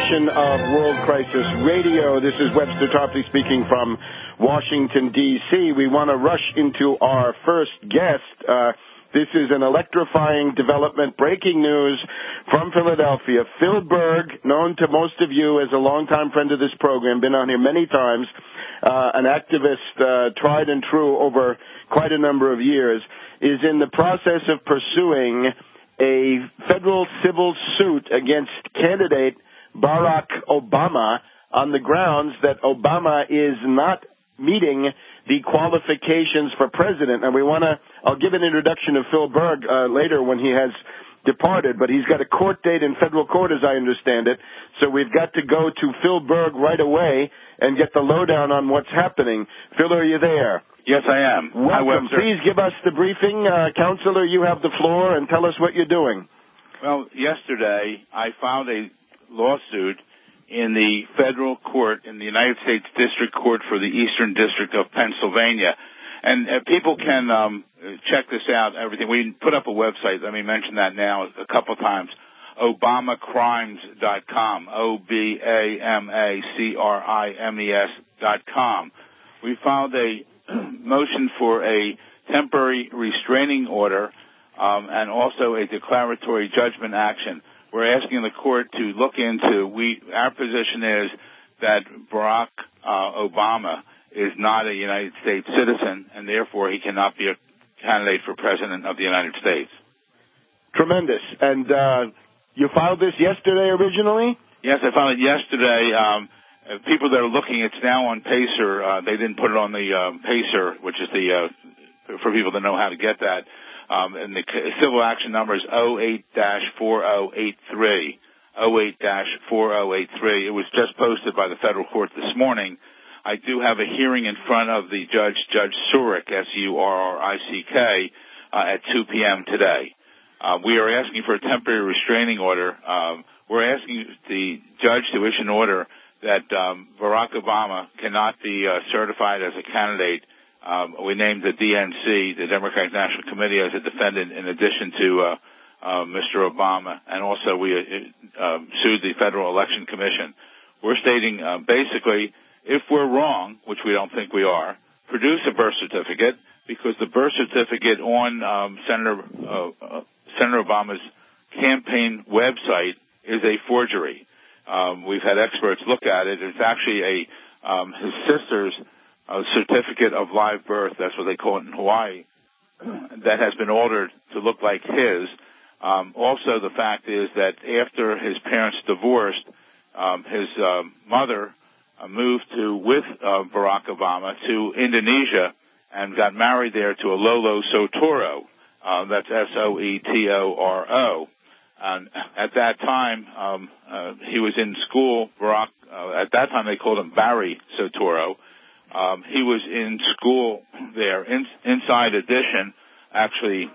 edition of World Crisis Radio. This is Webster Tarpley speaking from Washington, D.C. We want to rush into our first guest. This is an electrifying development, breaking news from Philadelphia. Phil Berg, known to most of you as a longtime friend of this program, been on here many times, an activist tried and true over quite a number of years, is in the process of pursuing a federal civil suit against candidate Barack Obama on the grounds that Obama is not meeting the qualifications for president. And I'll give an introduction of Phil Berg later when he has departed, but he's got a court date in federal court as I understand it. So we've got to go to Phil Berg right away and get the lowdown on what's happening. Phil, are you there? Yes, I am. Welcome. Hi, Webster. Please give us the briefing. Counselor, you have the floor, and tell us what you're doing. Well, yesterday I filed a lawsuit in the federal court in the United States District Court for the Eastern District of Pennsylvania. And people can check this out, everything. We put up a website, let me mention that now a couple times, ObamaCrimes.com, ObamaCrimes.com. We filed a motion for a temporary restraining order and also a declaratory judgment action. We're asking the court to look into, our position is that Barack Obama is not a United States citizen, and therefore he cannot be a candidate for president of the United States. Tremendous. And you filed this yesterday originally? Yes, I filed it yesterday. People that are looking, it's now on Pacer. They didn't put it on the Pacer, which is the for people that know how to get that. And the civil action number is 08-4083. 08-4083. It was just posted by the federal court this morning. I do have a hearing in front of the Judge Surrick, S-U-R-R-I-C-K, at 2 p.m. today. We are asking for a temporary restraining order. We're asking the judge to issue an order that Barack Obama cannot be certified as a candidate. We named the DNC, the Democratic National Committee, as a defendant in addition to Mr. Obama, and also we sued the Federal Election Commission. We're stating basically, if we're wrong, which we don't think we are, produce a birth certificate, because the birth certificate on Senator Obama's campaign website is a forgery. We've had experts look at it. It's actually his sister's certificate of live birth, that's what they call it in Hawaii, that has been altered to look like his. Also, the fact is that after his parents divorced, his mother moved with Barack Obama to Indonesia and got married there to a Lolo Soetoro. That's S-O-E-T-O-R-O. And at that time, he was in school. Barack, at that time they called him Barry Soetoro. He was in school there. Inside Edition actually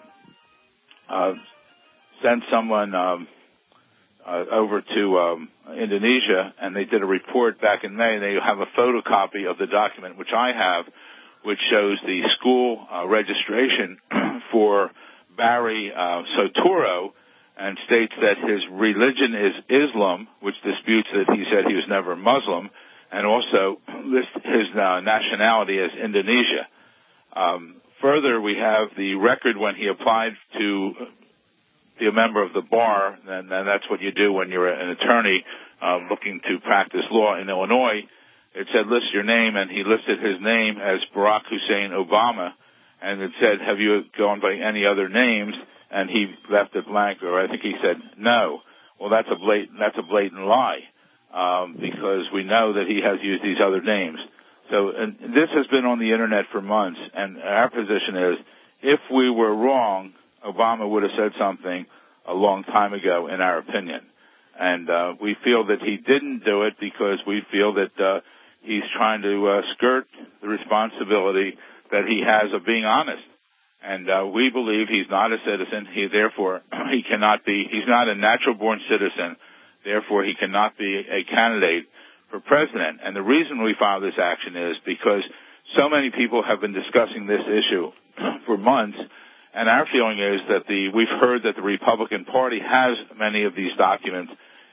sent someone over to Indonesia, and they did a report back in May. They have a photocopy of the document, which I have, which shows the school registration for Barry Soetoro, and states that his religion is Islam, which disputes that he said he was never Muslim, and also lists his nationality as Indonesia. Further, we have the record when he applied to be a member of the bar, and that's what you do when you're an attorney looking to practice law in Illinois. It said, list your name, and he listed his name as Barack Hussein Obama, and it said, have you gone by any other names? And he left it blank, or I think he said no. Well, that's a blatant lie, because we know that he has used these other names. So, and this has been on the internet for months, and our position is, if we were wrong, Obama would have said something a long time ago, in our opinion. And we feel that he didn't do it because we feel that he's trying to skirt the responsibility that he has of being honest. And we believe he's not a citizen. He cannot be, he's not a natural-born citizen. Therefore, he cannot be a candidate for president. And the reason we filed this action is because so many people have been discussing this issue for months, and our feeling is that we've heard that the Republican Party has many of these documents,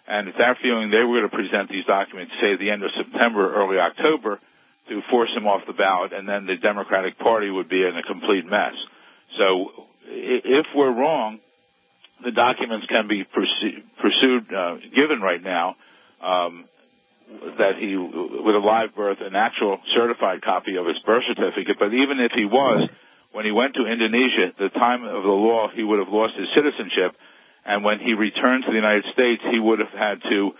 And it's our feeling they were going to present these documents, say, at the end of September, early October, to force him off the ballot, and then the Democratic Party would be in a complete mess. So if we're wrong, the documents can be given right now, that he, with a live birth, an actual certified copy of his birth certificate. But even if he was, when he went to Indonesia, the time of the law, he would have lost his citizenship. And when he returned to the United States, he would have had to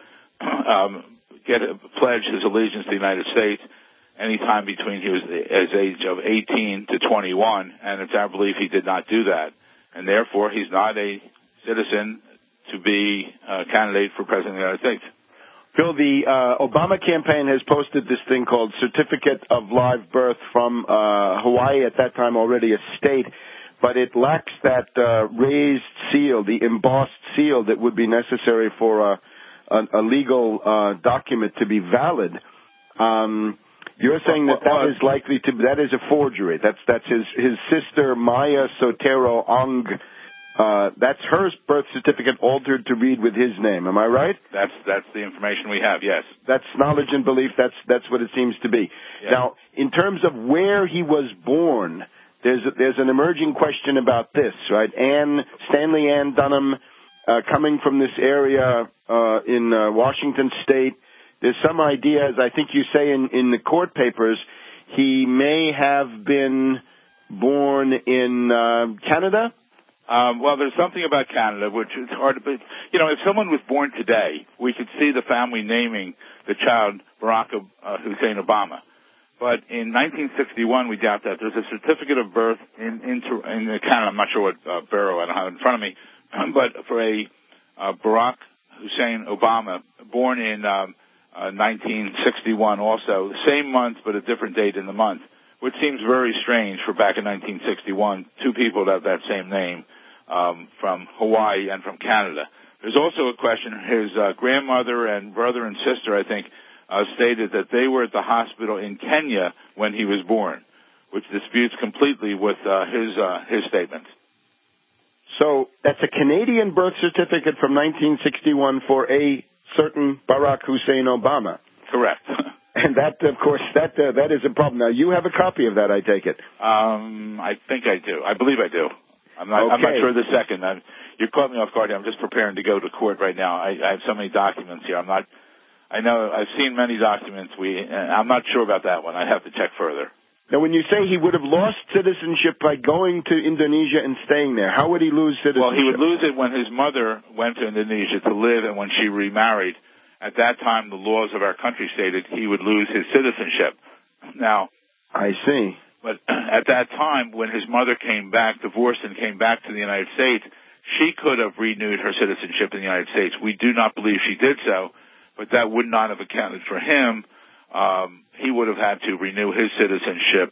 pledge his allegiance to the United States any time between his age of 18 to 21. And it's our belief he did not do that. And therefore, he's not a citizen to be a candidate for President of the United States. Phil, the Obama campaign has posted this thing called Certificate of Live Birth from Hawaii, at that time already a state, but it lacks that raised seal, the embossed seal that would be necessary for a legal document to be valid. You're saying that is likely to, that is a forgery. That's his sister Maya Sotero Ong. That's her birth certificate altered to read with his name. Am I right? That's the information we have. Yes. That's knowledge and belief. That's what it seems to be. Yes. Now, in terms of where he was born, there's an emerging question about this, right? Stanley Ann Dunham, coming from this area in Washington State. There's some idea, as I think you say in the court papers, he may have been born in Canada. Well, there's something about Canada which is hard to believe. You know, if someone was born today, we could see the family naming the child Barack Hussein Obama. But in 1961, we doubt that. There's a certificate of birth in Canada. I'm not sure what borough, I don't have it in front of me. But for a Barack Hussein Obama, born in 1961 also, the same month but a different date in the month, which seems very strange for back in 1961, two people that have that same name. From Hawaii and from Canada. There's also a question, his grandmother and brother and sister, I think, stated that they were at the hospital in Kenya when he was born, which disputes completely with his statement. So that's a Canadian birth certificate from 1961 for a certain Barack Hussein Obama. Correct. And that, of course, that is a problem. Now, you have a copy of that, I take it. I think I do. I believe I do. I'm not sure the second. You caught me off guard. I'm just preparing to go to court right now. I have so many documents here. I know I've seen many documents. I'm not sure about that one. I'd have to check further. Now, when you say he would have lost citizenship by going to Indonesia and staying there, how would he lose citizenship? Well, he would lose it when his mother went to Indonesia to live and when she remarried. At that time, the laws of our country stated he would lose his citizenship. Now, I see. But at that time, when his mother came back, divorced and came back to the United States, she could have renewed her citizenship in the United States. We do not believe she did so, but that would not have accounted for him. He would have had to renew his citizenship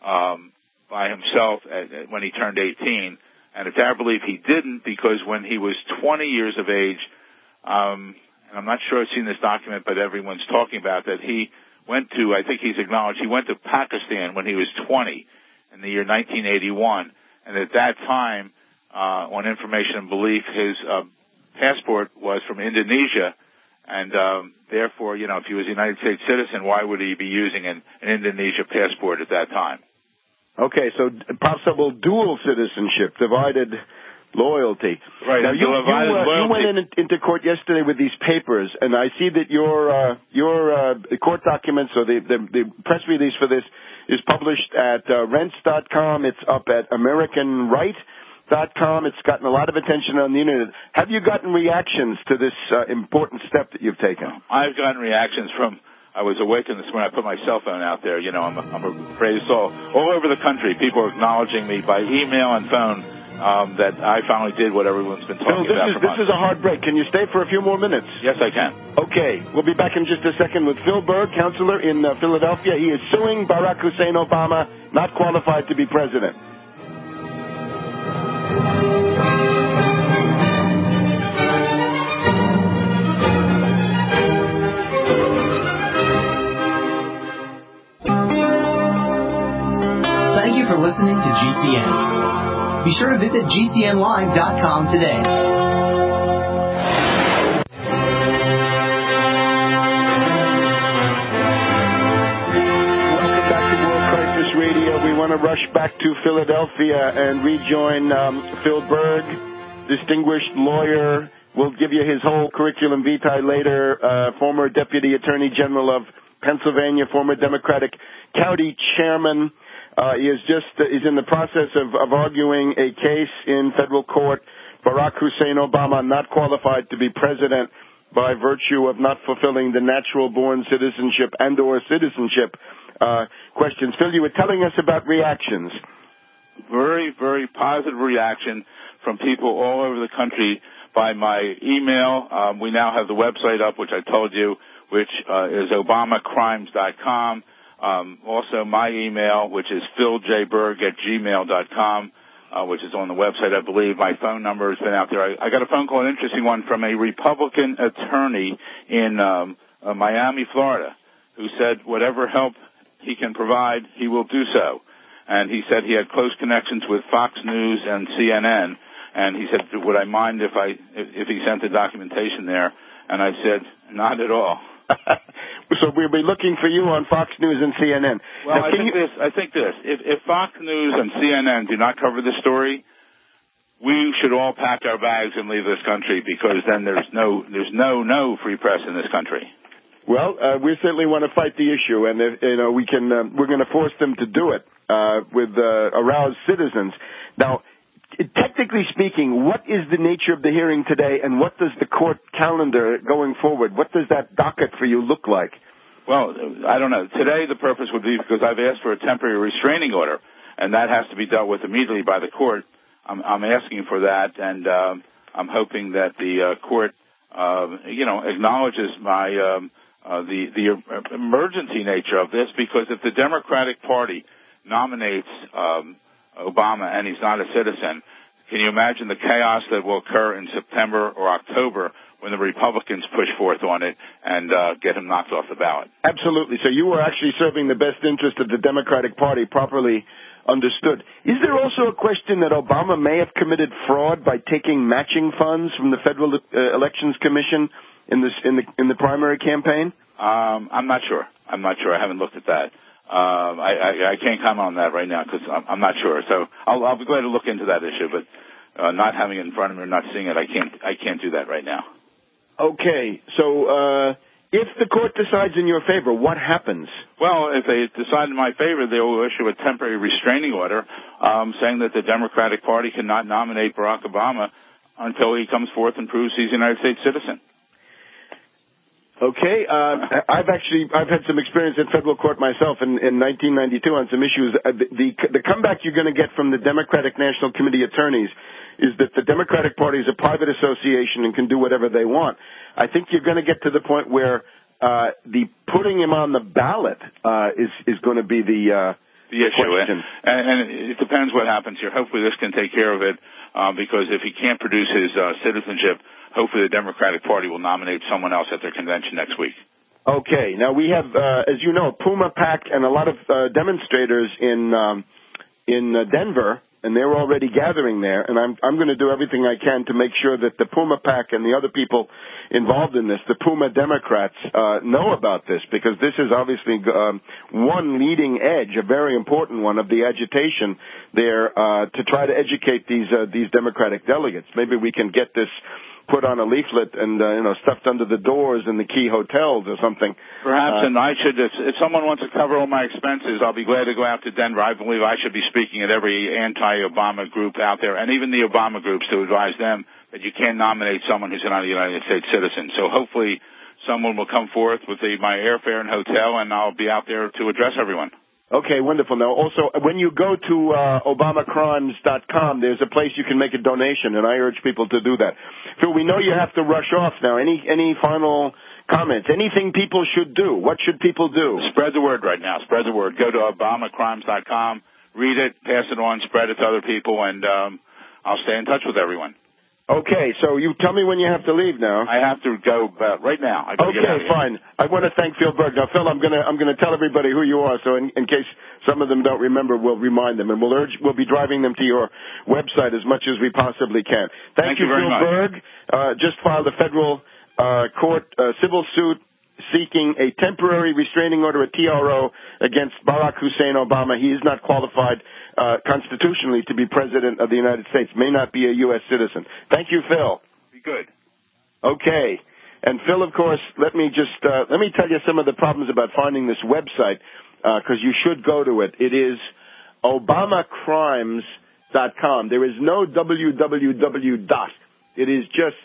by himself when he turned 18. And it's our belief he didn't, because when he was 20 years of age, and I'm not sure I've seen this document, but everyone's talking about that he went to, I think he's acknowledged, he went to Pakistan when he was 20 in the year 1981. And at that time, on information and belief, his passport was from Indonesia. And therefore, you know, if he was a United States citizen, why would he be using an Indonesia passport at that time? Okay, so possible dual citizenship, divided loyalty. Right. Now, you went into court yesterday with these papers, and I see that your court documents, or the press release for this, is published at Rents.com. It's up at AmericanRight.com. It's gotten a lot of attention on the internet. Have you gotten reactions to this important step that you've taken? I've gotten reactions from. I was awakened this morning. I put my cell phone out there. You know, I'm afraid it's all over the country. People are acknowledging me by email and phone. That I finally did what everyone's been talking about for months. This is a hard break. Can you stay for a few more minutes? Yes, I can. Okay. We'll be back in just a second with Phil Berg, counselor in Philadelphia. He is suing Barack Hussein Obama, not qualified to be president. Thank you for listening to GCN. Be sure to visit GCNlive.com today. want to rush back to Philadelphia and rejoin Phil Berg, distinguished lawyer. We'll give you his whole curriculum vitae later, former Deputy Attorney General of Pennsylvania, former Democratic County Chairman. He is in the process of arguing a case in federal court. Barack Hussein Obama not qualified to be president by virtue of not fulfilling the natural-born citizenship and or citizenship questions. Phil, you were telling us about reactions. Very, very positive reaction from people all over the country by my email. We now have the website up, which I told you, which is obamacrimes.com. Also my email, which is philjberg@gmail.com, which is on the website, I believe. My phone number has been out there. I got a phone call, an interesting one, from a Republican attorney in Miami, Florida, who said whatever help he can provide, he will do so. And he said he had close connections with Fox News and CNN. And he said, would I mind if he sent the documentation there? And I said, not at all. So we'll be looking for you on Fox News and CNN. Well, now, I think this. If Fox News and CNN do not cover this story, we should all pack our bags and leave this country, because then there's no free press in this country. Well, we certainly want to fight the issue, and we're going to force them to do it with aroused citizens. Now, technically speaking, what is the nature of the hearing today, and what does the court calendar going forward, what does that docket for you look like? Well, I don't know. Today the purpose would be, because I've asked for a temporary restraining order, and that has to be dealt with immediately by the court. I'm asking for that, and I'm hoping that the court, acknowledges my the emergency nature of this, because if the Democratic Party nominates Obama and he's not a citizen, can you imagine the chaos that will occur in September or October when the Republicans push forth on it and get him knocked off the ballot? Absolutely. So you were actually serving the best interest of the Democratic Party, properly understood. Is there also a question that Obama may have committed fraud by taking matching funds from the Federal Elections Commission in the primary campaign? I'm not sure. I haven't looked at that. I can't comment on that right now because I'm not sure. So I'll be glad to look into that issue, but not having it in front of me or not seeing it, I can't do that right now. Okay. So if the court decides in your favor, what happens? Well, if they decide in my favor, they will issue a temporary restraining order saying that the Democratic Party cannot nominate Barack Obama until he comes forth and proves he's a United States citizen. Okay, I've had some experience in federal court myself in 1992 on some issues. The comeback you're going to get from the Democratic National Committee attorneys is that the Democratic Party is a private association and can do whatever they want. I think you're going to get to the point where the putting him on the ballot is going to be the issue. question. And it depends what happens here. Hopefully this can take care of it, because if he can't produce his citizenship, hopefully the Democratic Party will nominate someone else at their convention next week. Okay. Now we have, as you know, Puma PAC and a lot of demonstrators in Denver, and they're already gathering there. And I'm going to do everything I can to make sure that the Puma PAC and the other people involved in this, the Puma Democrats, know about this, because this is obviously one leading edge, a very important one of the agitation there to try to educate these Democratic delegates. Maybe we can get this put on a leaflet and stuffed under the doors in the key hotels or something. Perhaps, and I should, if someone wants to cover all my expenses, I'll be glad to go out to Denver. I believe I should be speaking at every anti-Obama group out there, and even the Obama groups, to advise them that you can't nominate someone who's not a United States citizen. So hopefully someone will come forth with my airfare and hotel, and I'll be out there to address everyone. Okay, wonderful. Now, also, when you go to obamacrimes.com, there's a place you can make a donation, and I urge people to do that. Phil, we know you have to rush off now. Any final comments? Anything people should do? What should people do? Spread the word right now. Spread the word. Go to obamacrimes.com, read it, pass it on, spread it to other people, and I'll stay in touch with everyone. Okay, so you tell me when you have to leave now. I have to go right now. Okay, fine. I want to thank Phil Berg. Now, Phil, I'm gonna tell everybody who you are, so in case some of them don't remember, we'll remind them, and we'll be driving them to your website as much as we possibly can. Thank you, very Phil much. Berg. Just filed a federal court civil suit seeking a temporary restraining order, a TRO, against Barack Hussein Obama. He is not qualified constitutionally to be president of the United States, may not be a U.S. citizen. Thank you, Phil. Be good. Okay. And Phil, of course, let me tell you some of the problems about finding this website, because you should go to it. It is ObamaCrimes.com. There is no www dot. It is just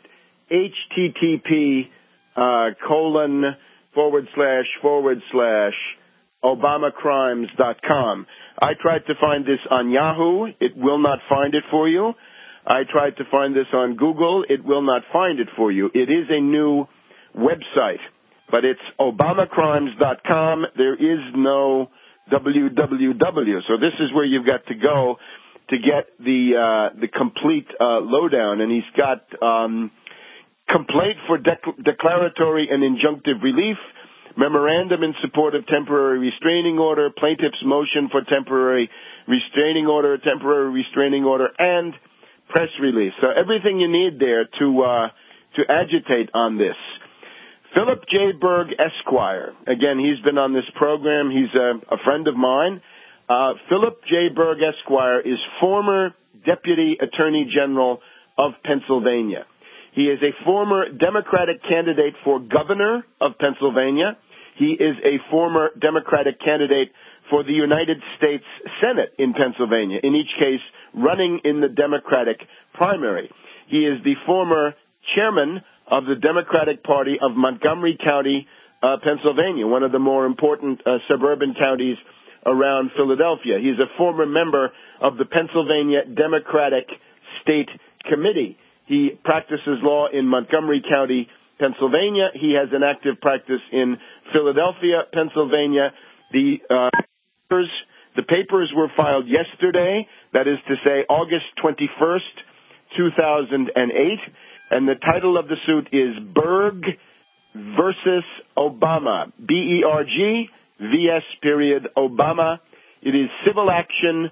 http://ObamaCrimes.com. I tried to find this on Yahoo. It will not find it for you. I tried to find this on Google. It will not find it for you. It is a new website, but it's ObamaCrimes.com. There is no www. So this is where you've got to go to get the complete lowdown. And he's got complaint for declaratory and injunctive relief, memorandum in support of temporary restraining order, plaintiff's motion for temporary restraining order, and press release. So everything you need there to agitate on this. Philip J. Berg, Esquire. Again, he's been on this program. He's a friend of mine. Philip J. Berg, Esquire, is former Deputy Attorney General of Pennsylvania. He is a former Democratic candidate for governor of Pennsylvania. He is a former Democratic candidate for the United States Senate in Pennsylvania, in each case running in the Democratic primary. He is the former chairman of the Democratic Party of Montgomery County, Pennsylvania, one of the more important suburban counties around Philadelphia. He's a former member of the Pennsylvania Democratic State Committee. He practices law in Montgomery County, Pennsylvania. He has an active practice in Philadelphia, Pennsylvania. The papers were filed yesterday, that is to say August 21st, 2008, and the title of the suit is Berg versus Obama, B-E-R-G, V-S period, Obama. It is civil action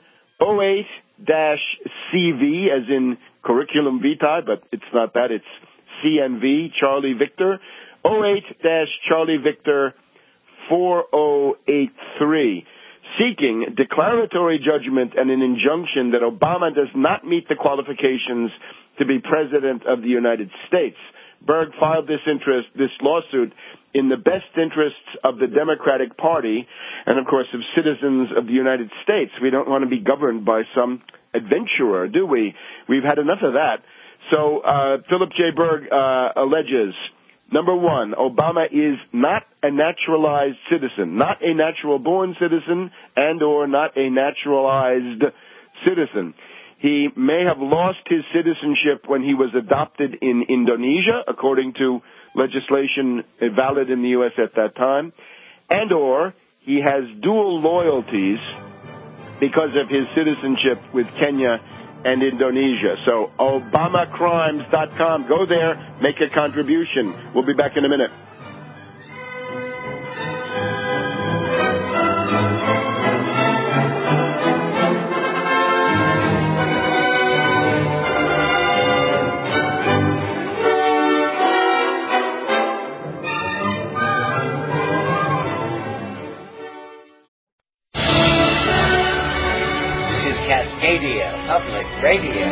08-CV, as in curriculum vitae, but it's not that, it's CNV, Charlie Victor, 08-Charlie Victor 4083, seeking declaratory judgment and an injunction that Obama does not meet the qualifications to be president of the United States. Berg filed this lawsuit in the best interests of the Democratic Party and, of course, of citizens of the United States. We don't want to be governed by some adventurer, do we? We've had enough of that. So Philip J. Berg alleges, number one, Obama is not a naturalized citizen, not a natural-born citizen and or not a naturalized citizen. He may have lost his citizenship when he was adopted in Indonesia, according to legislation valid in the U.S. at that time, and or he has dual loyalties because of his citizenship with Kenya and Indonesia. So ObamaCrimes.com. Go there, make a contribution. We'll be back in a minute. Cascadia Public Radio.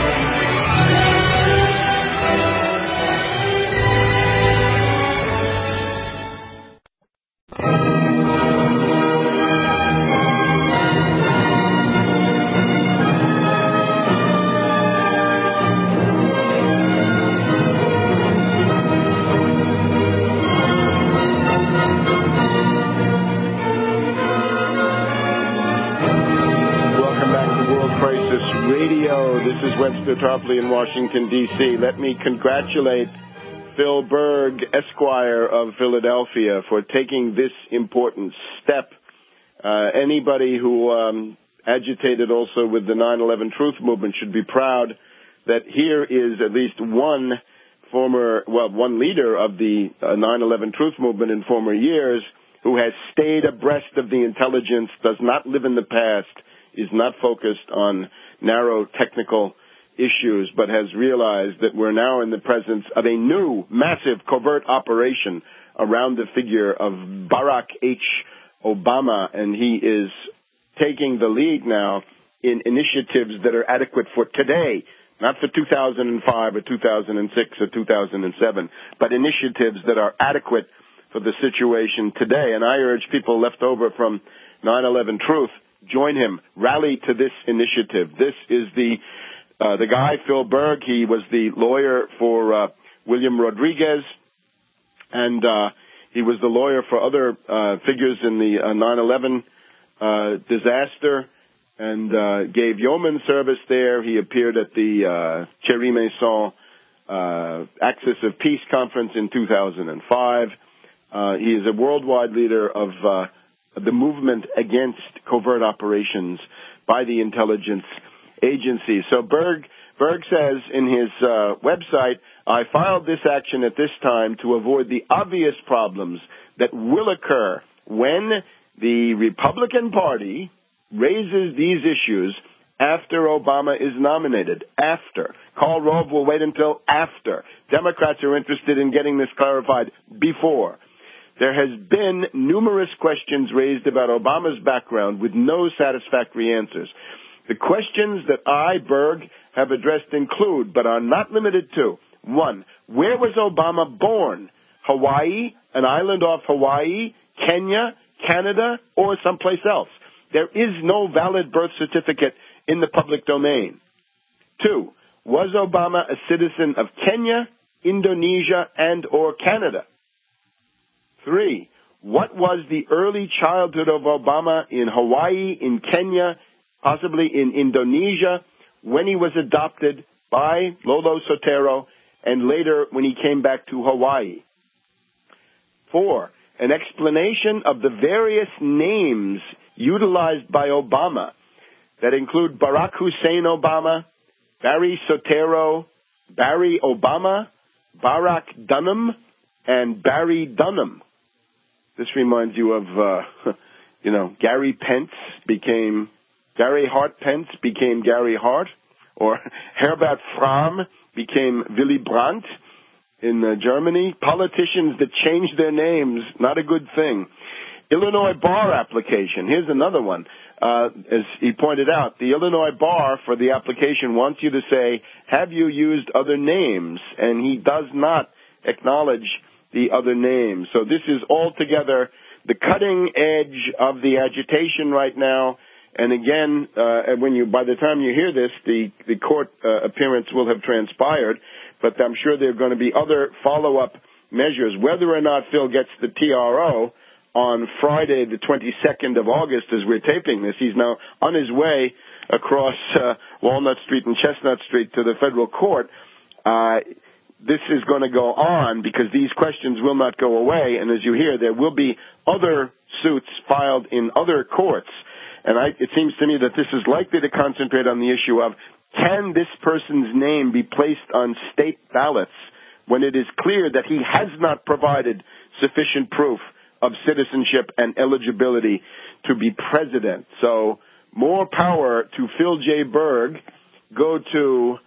This is Webster Tarpley in Washington, D.C. Let me congratulate Phil Berg, Esquire of Philadelphia, for taking this important step. Anybody who agitated also with the 9/11 Truth Movement should be proud that here is at least one leader of the 9/11 Truth Movement in former years who has stayed abreast of the intelligence, does not live in the past, is not focused on narrow technical issues, but has realized that we're now in the presence of a new, massive covert operation around the figure of Barack H. Obama, and he is taking the lead now in initiatives that are adequate for today, not for 2005 or 2006 or 2007, but initiatives that are adequate for the situation today. And I urge people left over from 9/11 Truth, join him, rally to this initiative. This is the guy, Phil Berg. He was the lawyer for William Rodriguez, and he was the lawyer for other figures in the 9/11 disaster, and gave yeoman service there. He appeared at the Thierry Maison Axis of Peace Conference in 2005. He is a worldwide leader of the movement against covert operations by the intelligence agencies. So Berg says in his website, I filed this action at this time to avoid the obvious problems that will occur when the Republican Party raises these issues after Obama is nominated. After. Karl Rove will wait until after. Democrats are interested in getting this clarified before. There has been numerous questions raised about Obama's background with no satisfactory answers. The questions that I, Berg, have addressed include, but are not limited to, 1. Where was Obama born? Hawaii, an island off Hawaii, Kenya, Canada, or someplace else? There is no valid birth certificate in the public domain. 2. Was Obama a citizen of Kenya, Indonesia, and or Canada? 3. What was the early childhood of Obama in Hawaii, in Kenya, possibly in Indonesia, when he was adopted by Lolo Sotero, and later when he came back to Hawaii? 4. An explanation of the various names utilized by Obama that include Barack Hussein Obama, Barry Sotero, Barry Obama, Barack Dunham, and Barry Dunham. This reminds you of, Gary Hart Pence became Gary Hart, or Herbert Fromm became Willy Brandt in Germany. Politicians that change their names, not a good thing. Illinois bar application. Here's another one. As he pointed out, the Illinois bar for the application wants you to say, have you used other names? And he does not acknowledge the other names. So this is altogether the cutting edge of the agitation right now. And again, by the time you hear this, the court appearance will have transpired, but I'm sure there are going to be other follow-up measures. Whether or not Phil gets the TRO on Friday, the 22nd of August, as we're taping this, he's now on his way across Walnut Street and Chestnut Street to the federal court. This is going to go on because these questions will not go away, and as you hear, there will be other suits filed in other courts. And it seems to me that this is likely to concentrate on the issue of, can this person's name be placed on state ballots when it is clear that he has not provided sufficient proof of citizenship and eligibility to be president? So more power to Phil J. Berg. Go to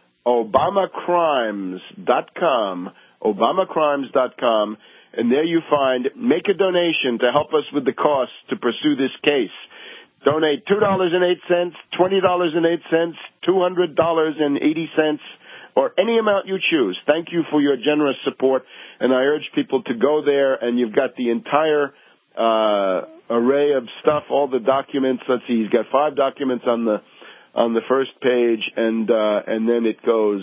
ObamaCrimes.com, ObamaCrimes.com, and there you make a donation to help us with the costs to pursue this case. Donate $2.08, $20.08, $200.80, or any amount you choose. Thank you for your generous support, and I urge people to go there, and you've got the entire array of stuff, all the documents. Let's see, he's got 5 documents on the first page, and then it goes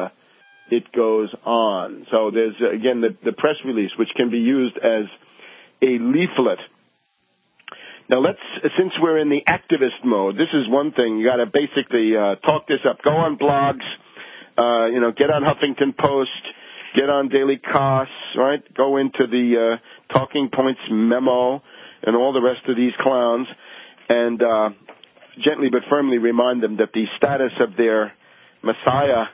on. So there's again the press release, which can be used as a leaflet. Now since we're in the activist mode, this is one thing. You got to basically talk this up. Go on blogs, get on Huffington Post, get on Daily Kos, right? Go into the Talking Points memo and all the rest of these clowns, and gently but firmly remind them that the status of their Messiah,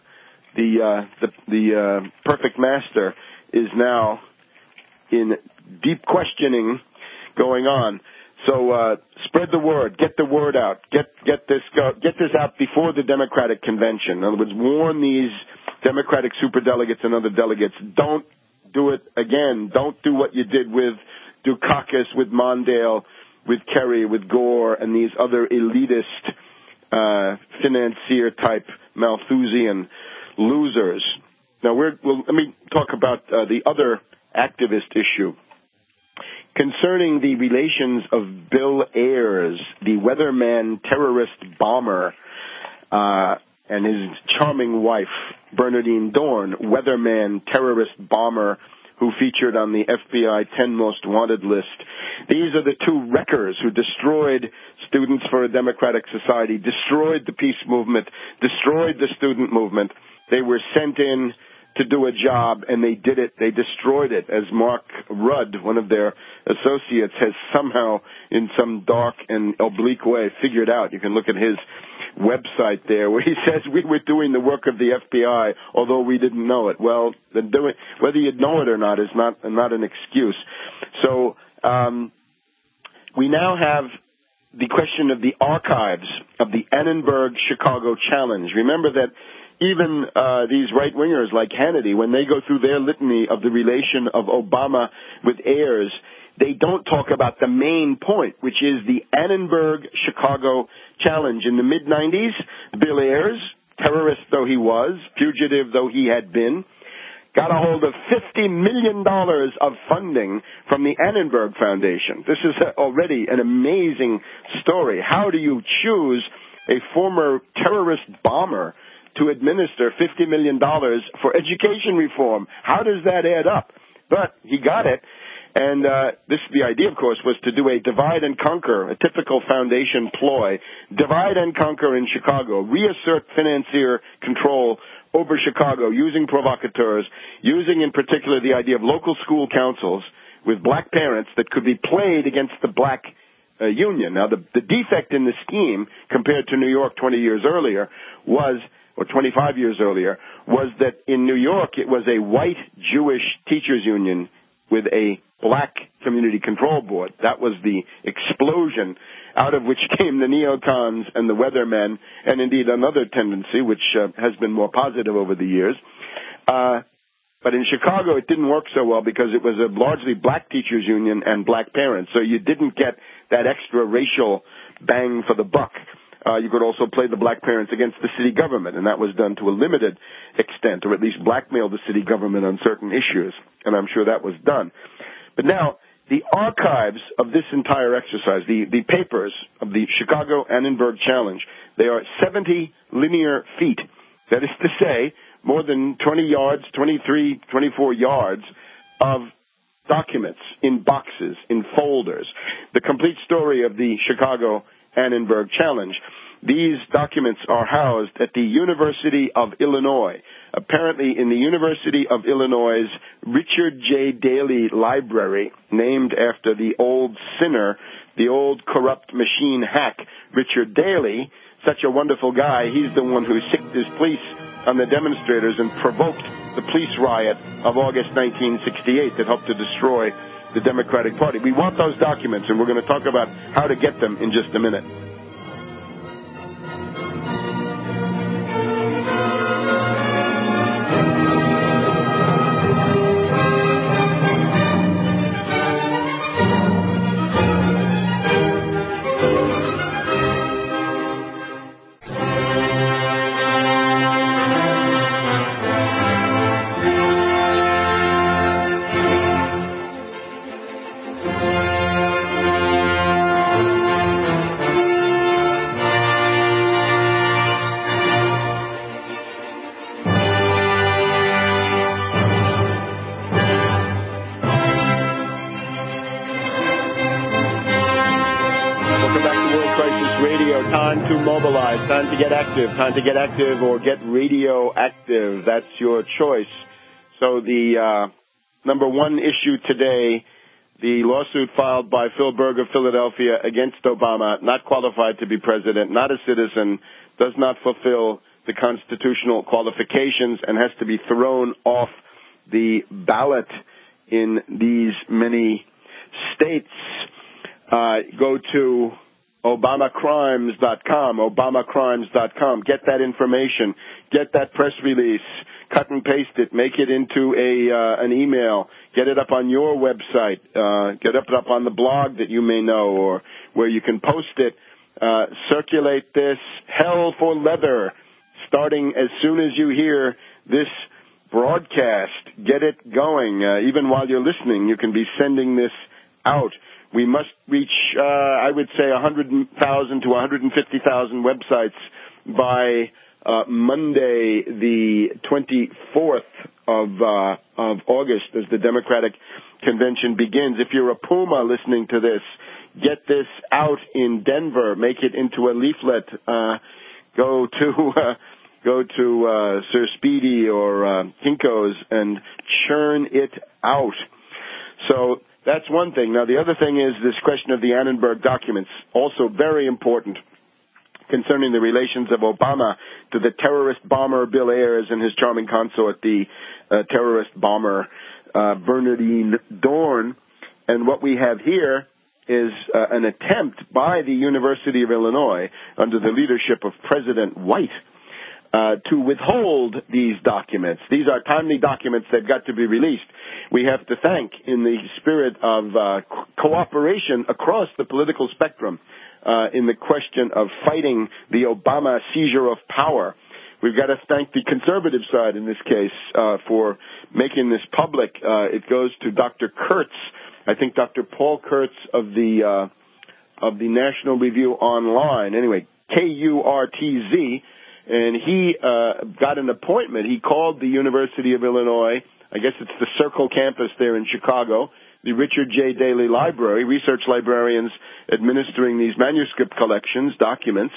the perfect master, is now in deep questioning going on. So spread the word, get the word out, get this out before the Democratic convention. In other words, warn these Democratic superdelegates and other delegates, don't do it again. Don't do what you did with Dukakis, with Mondale, with Kerry, with Gore, and these other elitist financier-type Malthusian losers. Now, let me talk about the other activist issue. Concerning the relations of Bill Ayers, the weatherman terrorist bomber, and his charming wife, Bernardine Dorn, weatherman terrorist bomber who featured on the FBI 10 Most Wanted list. These are the two wreckers who destroyed Students for a Democratic Society, destroyed the peace movement, destroyed the student movement. They were sent in to do a job, and they did it. They destroyed it, as Mark Rudd, one of their associates, has somehow, in some dark and oblique way, figured out. You can look at his website there, where he says we were doing the work of the FBI, although we didn't know it. Well, whether you know it or not is not an excuse. So we now have the question of the archives of the Annenberg Chicago Challenge. Remember that even these right-wingers like Hannity, when they go through their litany of the relation of Obama with Ayers, they don't talk about the main point, which is the Annenberg Chicago Challenge. In the mid-'90s, Bill Ayers, terrorist though he was, fugitive though he had been, got a hold of $50 million of funding from the Annenberg Foundation. This is already an amazing story. How do you choose a former terrorist bomber to administer $50 million for education reform? How does that add up? But he got it. And the idea, of course, was to do a divide and conquer, a typical foundation ploy, divide and conquer in Chicago, reassert financier control over Chicago using provocateurs, using in particular the idea of local school councils with black parents that could be played against the black union. Now, the defect in the scheme, compared to New York 20 years earlier, or 25 years earlier, was that in New York it was a white Jewish teachers union with a black community control board. That was the explosion out of which came the neocons and the weathermen, and indeed another tendency which has been more positive over the years. But in Chicago it didn't work so well because it was a largely black teachers union and black parents, so you didn't get that extra racial bang for the buck. You could also play the black parents against the city government, and that was done to a limited extent, or at least blackmail the city government on certain issues, and I'm sure that was done. But now, the archives of this entire exercise, the papers of the Chicago Annenberg Challenge, they are 70 linear feet. That is to say, more than 20 yards, 23, 24 yards of documents in boxes, in folders. The complete story of the Chicago Annenberg Challenge. These documents are housed at the University of Illinois. Apparently in the University of Illinois' Richard J. Daley Library, named after the old sinner, the old corrupt machine hack, Richard Daley, such a wonderful guy. He's the one who sicked his police on the demonstrators and provoked the police riot of August 1968 that helped to destroy the Democratic Party. We want those documents, and we're going to talk about how to get them in just a minute. Time to get active or get radioactive. That's your choice. So the number one issue today, the lawsuit filed by Phil Berg of Philadelphia against Obama, not qualified to be president, not a citizen, does not fulfill the constitutional qualifications and has to be thrown off the ballot in these many states. go to obamacrimes.com, get that information, get that press release, cut and paste it, make it into an email, get it up on your website, get it up on the blog that you may know or where you can post it. Circulate this. Hell for leather. Starting as soon as you hear this broadcast, get it going. Even while you're listening, you can be sending this out. We must reach, I would say, 100,000 to 150,000 websites by Monday, the 24th of August, as the Democratic Convention begins. If you're a Puma listening to this, get this out in Denver. Make it into a leaflet. Go to Sir Speedy or Kinko's and churn it out. So that's one thing. Now, the other thing is this question of the Annenberg documents, also very important concerning the relations of Obama to the terrorist bomber Bill Ayers and his charming consort, the terrorist bomber Bernardine Dorn. And what we have here is an attempt by the University of Illinois, under the leadership of President White, to withhold these documents. These are timely documents. They've got to be released. We have to thank, in the spirit of cooperation across the political spectrum, in the question of fighting the Obama seizure of power. We've got to thank the conservative side in this case for making this public. It goes to Dr. Kurtz, I think Dr. Paul Kurtz of the National Review Online. Anyway, KURTZ. And he got an appointment. He called the University of Illinois, I guess it's the Circle campus there in Chicago, the Richard J. Daley Library, research librarians administering these manuscript collections, documents,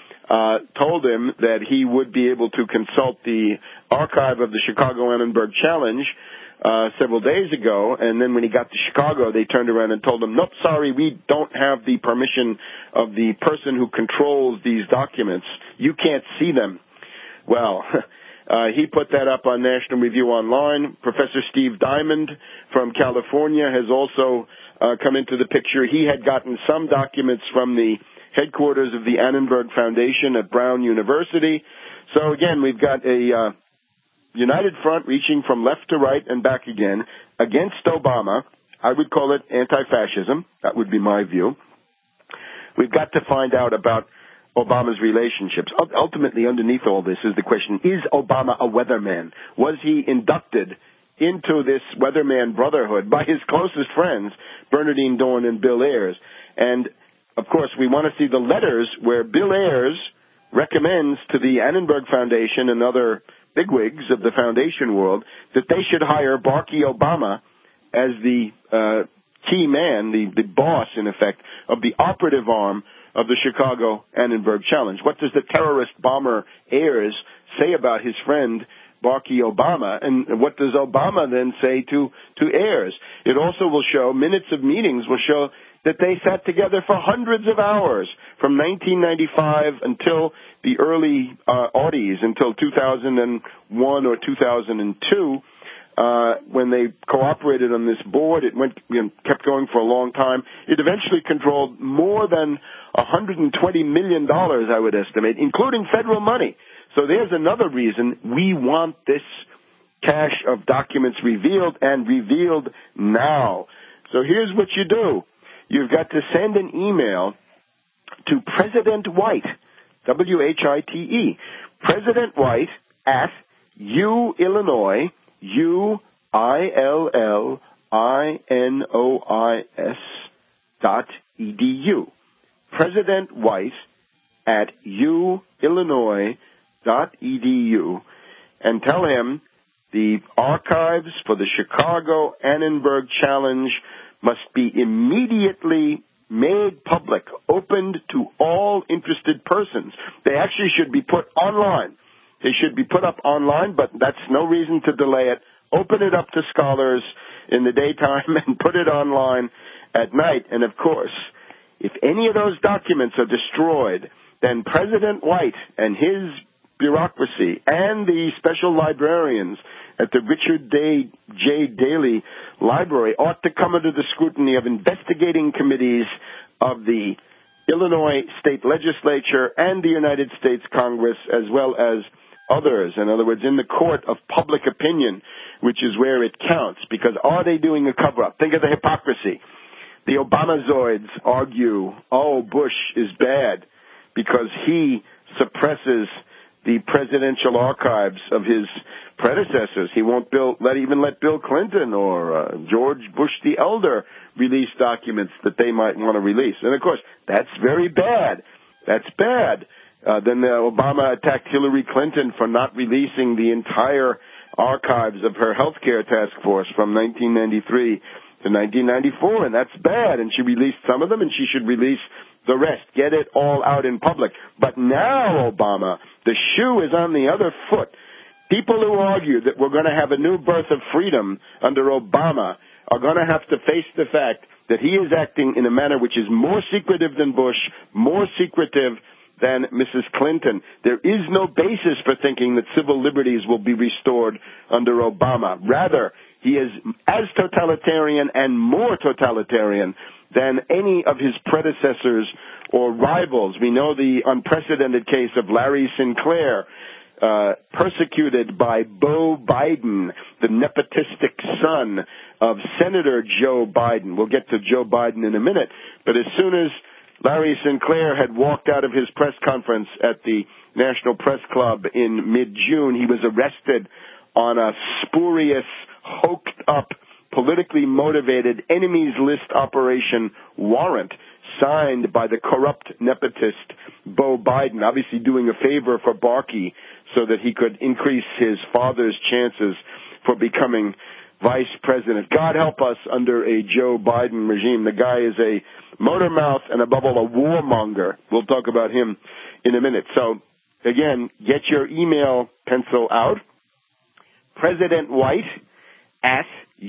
told him that he would be able to consult the archive of the Chicago Annenberg Challenge several days ago, and then when he got to Chicago, they turned around and told him, nope, sorry, we don't have the permission of the person who controls these documents. You can't see them. Well, he put that up on National Review Online. Professor Steve Diamond from California has also come into the picture. He had gotten some documents from the headquarters of the Annenberg Foundation at Brown University. So again, we've got a united front reaching from left to right and back again against Obama. I would call it anti-fascism. That would be my view. We've got to find out about Obama's relationships. Ultimately, underneath all this is the question, is Obama a weatherman? Was he inducted into this weatherman brotherhood by his closest friends, Bernardine Dorn and Bill Ayers? And, of course, we want to see the letters where Bill Ayers recommends to the Annenberg Foundation and other bigwigs of the foundation world that they should hire Barack Obama as the key man, the boss, in effect, of the operative arm of the Chicago Annenberg Challenge. What does the terrorist bomber Ayers say about his friend Barack Obama, and what does Obama then say to Ayers? It also will show, minutes of meetings will show that they sat together for hundreds of hours from 1995 until the early Aughties, until 2001 or 2002, when they cooperated on this board. It kept going for a long time. It eventually controlled more than $120 million, I would estimate, including federal money. So there's another reason we want this cache of documents revealed, and revealed now. So here's what you do. You've got to send an email to President White, W-H-I-T-E, President White at UIllinois, UIllinois.edu. President White at UIllinois.edu, and tell him the archives for the Chicago Annenberg Challenge must be immediately made public, opened to all interested persons. They actually should be put online. They should be put up online, but that's no reason to delay it. Open it up to scholars in the daytime and put it online at night. And of course, if any of those documents are destroyed, then President White and his bureaucracy and the special librarians at the Richard J. Daley Library ought to come under the scrutiny of investigating committees of the Illinois State Legislature and the United States Congress, as well as others. In other words, in the court of public opinion, which is where it counts, because are they doing a cover-up? Think of the hypocrisy. The Obamazoids argue, oh, Bush is bad because he suppresses the presidential archives of his predecessors. He won't even let Bill Clinton or George Bush the Elder release documents that they might want to release. And, of course, that's very bad. That's bad. Then Obama attacked Hillary Clinton for not releasing the entire archives of her health care task force from 1993 to 1994, and that's bad. And she released some of them, and she should release the rest. Get it all out in public. But now, Obama, the shoe is on the other foot. People who argue that we're going to have a new birth of freedom under Obama are going to have to face the fact that he is acting in a manner which is more secretive than Bush, more secretive than Mrs. Clinton. There is no basis for thinking that civil liberties will be restored under Obama. Rather, he is as totalitarian and more totalitarian than any of his predecessors or rivals. We know the unprecedented case of Larry Sinclair, persecuted by Beau Biden, the nepotistic son of Senator Joe Biden. We'll get to Joe Biden in a minute. But as soon as Larry Sinclair had walked out of his press conference at the National Press Club in mid-June, he was arrested on a spurious, hoaxed-up, politically motivated enemies list operation warrant signed by the corrupt nepotist Beau Biden, obviously doing a favor for Barkey so that he could increase his father's chances for becoming vice president. God help us under a Joe Biden regime. The guy is a motor mouth and, above all, a warmonger. We'll talk about him in a minute. So, again, get your email pencil out. President White at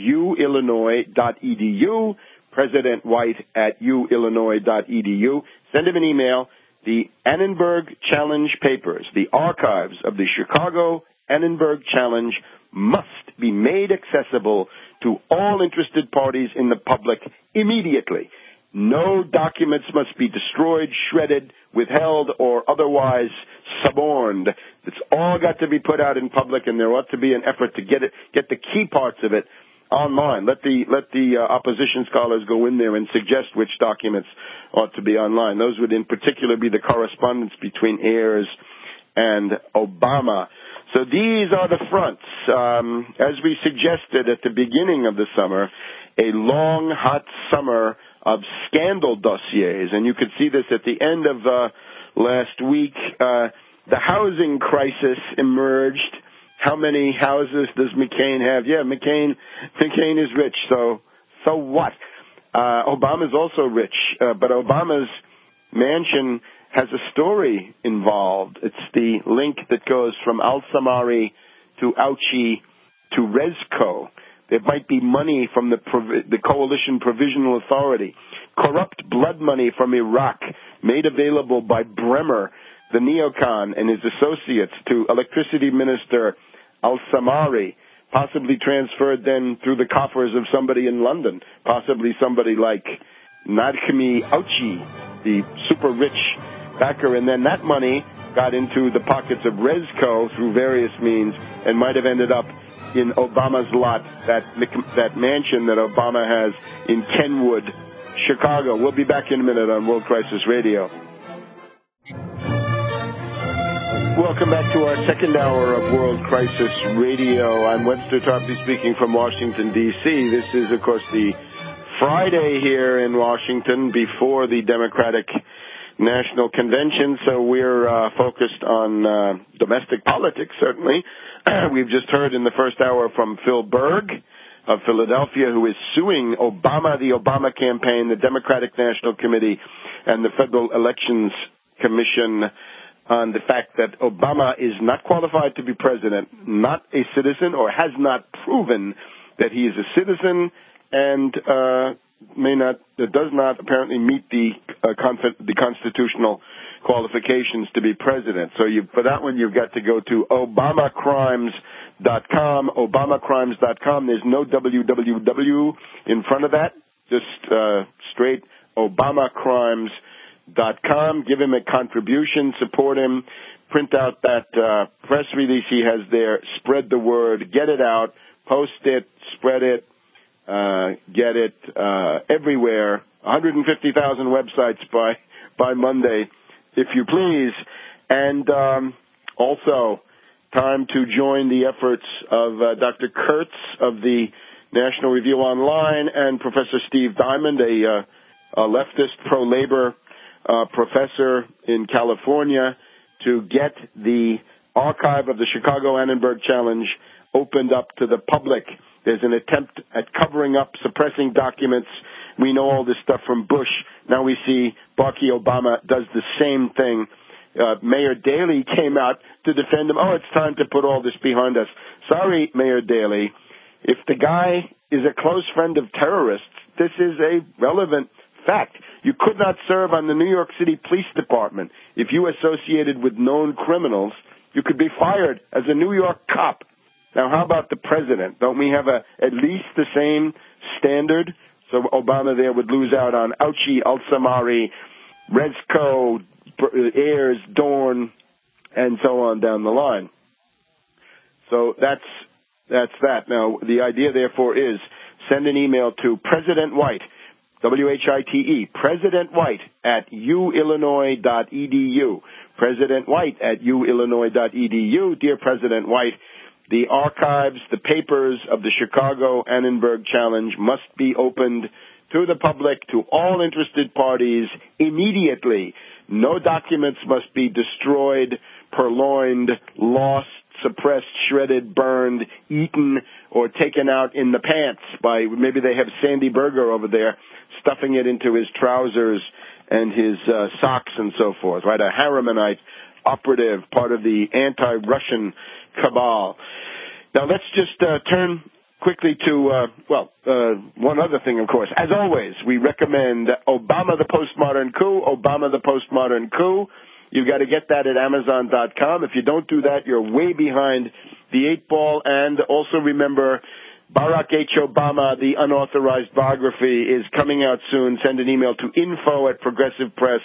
uillinois.edu. President White at uillinois.edu. Send him an email. The Annenberg Challenge papers, the archives of the Chicago Annenberg Challenge, must be made accessible to all interested parties in the public immediately. No documents must be destroyed, shredded, withheld, or otherwise suborned. It's all got to be put out in public, and there ought to be an effort to get the key parts of it online. Let the opposition scholars go in there and suggest which documents ought to be online. Those would in particular be the correspondence between Ayers and Obama. So these are the fronts. As we suggested at the beginning of the summer, a long, hot summer of scandal dossiers, and you could see this at the end of last week. The housing crisis emerged. How many houses does McCain have? Yeah, McCain is rich, so what? Obama's also rich, but Obama's mansion has a story involved. It's the link that goes from Al-Samari to Auchi to Rezco. There might be money from the Coalition Provisional Authority, corrupt blood money from Iraq made available by Bremer, the neocon, and his associates to Electricity Minister Al-Samari, possibly transferred then through the coffers of somebody in London, possibly somebody like Nadhimi Auchi, the super rich backer, and then that money got into the pockets of Rezco through various means and might have ended up in Obama's lot, that mansion that Obama has in Kenwood, Chicago. We'll be back in a minute on World Crisis Radio. Welcome back to our second hour of World Crisis Radio. I'm Webster Tarpley speaking from Washington, D.C. This is, of course, the Friday here in Washington before the Democratic National Convention, so we're focused on domestic politics, certainly. We've just heard in the first hour from Phil Berg of Philadelphia, who is suing Obama, the Obama campaign, the Democratic National Committee, and the Federal Elections Commission on the fact that Obama is not qualified to be president, not a citizen, or has not proven that he is a citizen, and does not apparently meet the constitutional qualifications to be president. So for that one, you've got to go to ObamaCrimes.com, ObamaCrimes.com. There's no www in front of that, just straight ObamaCrimes.com. Give him a contribution, support him, print out that press release he has there, spread the word, get it out, post it, spread it, get it everywhere. 150,000 websites by Monday, if you please. And also, time to join the efforts of Dr. Kurtz of the National Review Online and Professor Steve Diamond, a leftist pro-labor professor in California, to get the archive of the Chicago Annenberg Challenge opened up to the public. There's an attempt at covering up, suppressing documents. We know all this stuff from Bush. Now we see Barack Obama does the same thing. Mayor Daley came out to defend him. Oh, it's time to put all this behind us. Sorry, Mayor Daley. If the guy is a close friend of terrorists, this is a relevant fact. You could not serve on the New York City Police Department. If you associated with known criminals, you could be fired as a New York cop. Now, how about the president? Don't we have at least the same standard? So Obama there would lose out on Auchi, Al-Samari, Rezko, Ayers, Dorn, and so on down the line. So that's that. Now, the idea, therefore, is send an email to President White, W-H-I-T-E, President White at uillinois.edu. President White at uillinois.edu. Dear President White, the archives, the papers of the Chicago Annenberg Challenge must be opened to the public, to all interested parties, immediately. No documents must be destroyed, purloined, lost, suppressed, shredded, burned, eaten, or taken out in the pants by, maybe they have Sandy Berger over there stuffing it into his trousers and his socks and so forth, right? A Harrimanite operative, part of the anti-Russian cabal. Now let's just turn quickly to, one other thing, of course. As always, we recommend Obama the Postmodern Coup, Obama the Postmodern Coup. You've got to get that at Amazon.com. If you don't do that, you're way behind the eight ball. And also remember, Barack H. Obama, the unauthorized biography, is coming out soon. Send an email to info@Progressive Press,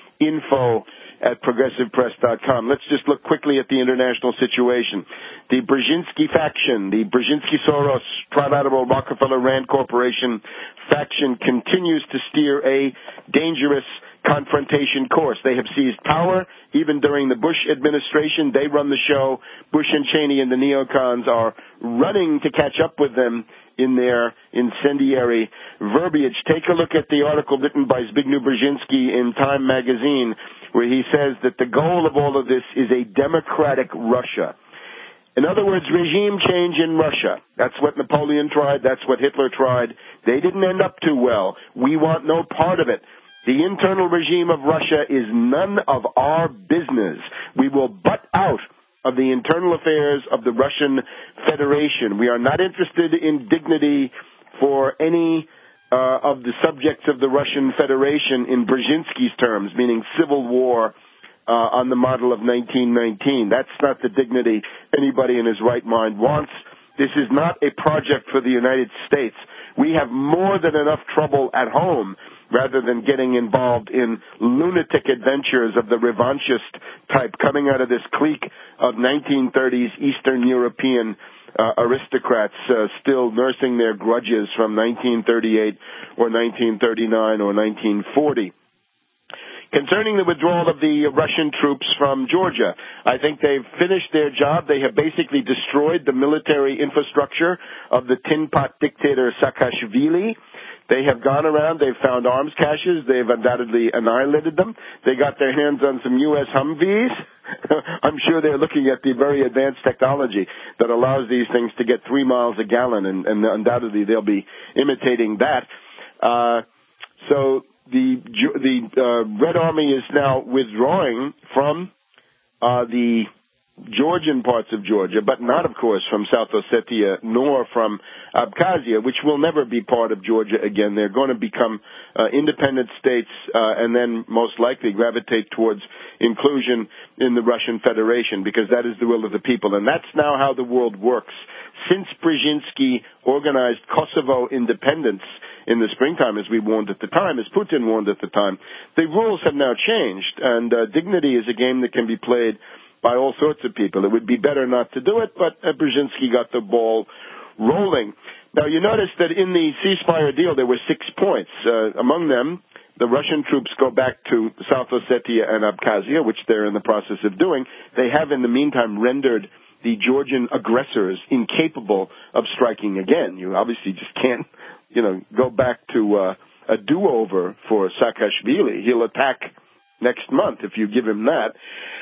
info@ProgressivePress.com. Let's just look quickly at the international situation. The Brzezinski faction, the Brzezinski-Soros, trilateral Rockefeller-Rand Corporation faction continues to steer a dangerous confrontation course. They have seized power even during the Bush administration. They run the show. Bush and Cheney and the neocons are running to catch up with them in their incendiary verbiage. Take a look at the article written by Zbigniew Brzezinski in Time magazine, where he says that the goal of all of this is a democratic Russia. In other words, regime change in Russia. That's what Napoleon tried. That's what Hitler tried. They didn't end up too well. We want no part of it. The internal regime of Russia is none of our business. We will butt out of the internal affairs of the Russian Federation. We are not interested in dignity for any of the subjects of the Russian Federation in Brzezinski's terms, meaning civil war on the model of 1919. That's not the dignity anybody in his right mind wants. This is not a project for the United States. We have more than enough trouble at home rather than getting involved in lunatic adventures of the revanchist type coming out of this clique of 1930s Eastern European aristocrats still nursing their grudges from 1938 or 1939 or 1940. Concerning the withdrawal of the Russian troops from Georgia, I think they've finished their job. They have basically destroyed the military infrastructure of the tin pot dictator Saakashvili. They have gone around, they've found arms caches, they've undoubtedly annihilated them. They got their hands on some U.S. Humvees. I'm sure they're looking at the very advanced technology that allows these things to get 3 miles a gallon, and undoubtedly they'll be imitating that. So the Red Army is now withdrawing from the Georgian parts of Georgia, but not, of course, from South Ossetia nor from Abkhazia, which will never be part of Georgia again. They're going to become independent states and then most likely gravitate towards inclusion in the Russian Federation, because that is the will of the people. And that's now how the world works. Since Brzezinski organized Kosovo independence in the springtime, as we warned at the time, as Putin warned at the time, the rules have now changed, and dignity is a game that can be played by all sorts of people. It would be better not to do it, but Brzezinski got the ball rolling. Now, you notice that in the ceasefire deal, there were 6 points. Among them, the Russian troops go back to South Ossetia and Abkhazia, which they're in the process of doing. They have, in the meantime, rendered the Georgian aggressors incapable of striking again. You obviously just can't, go back to a do-over for Saakashvili. He'll attack next month if you give him that.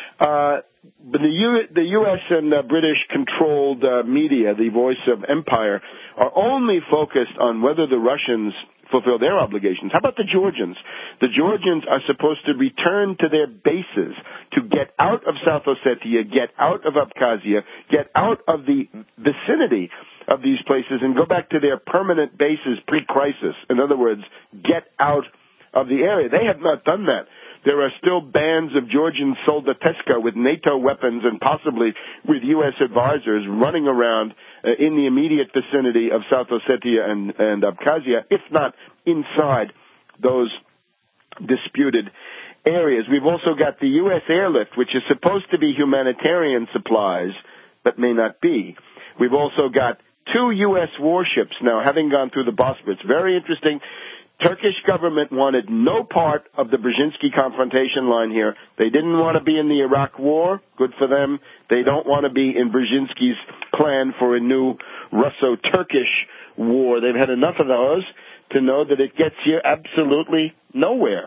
But the U.S. and British-controlled media, the voice of empire, are only focused on whether the Russians fulfill their obligations. How about the Georgians? The Georgians are supposed to return to their bases, to get out of South Ossetia, get out of Abkhazia, get out of the vicinity of these places and go back to their permanent bases pre-crisis. In other words, get out of the area. They have not done that. There are still bands of Georgian Soldateska with NATO weapons and possibly with U.S. advisors running around in the immediate vicinity of South Ossetia and Abkhazia, if not inside those disputed areas. We've also got the U.S. airlift, which is supposed to be humanitarian supplies, but may not be. We've also got 2 U.S. warships now having gone through the Bosphorus. Very interesting. Turkish government wanted no part of the Brzezinski confrontation line here. They didn't want to be in the Iraq war. Good for them. They don't want to be in Brzezinski's plan for a new Russo-Turkish war. They've had enough of those to know that it gets you absolutely nowhere.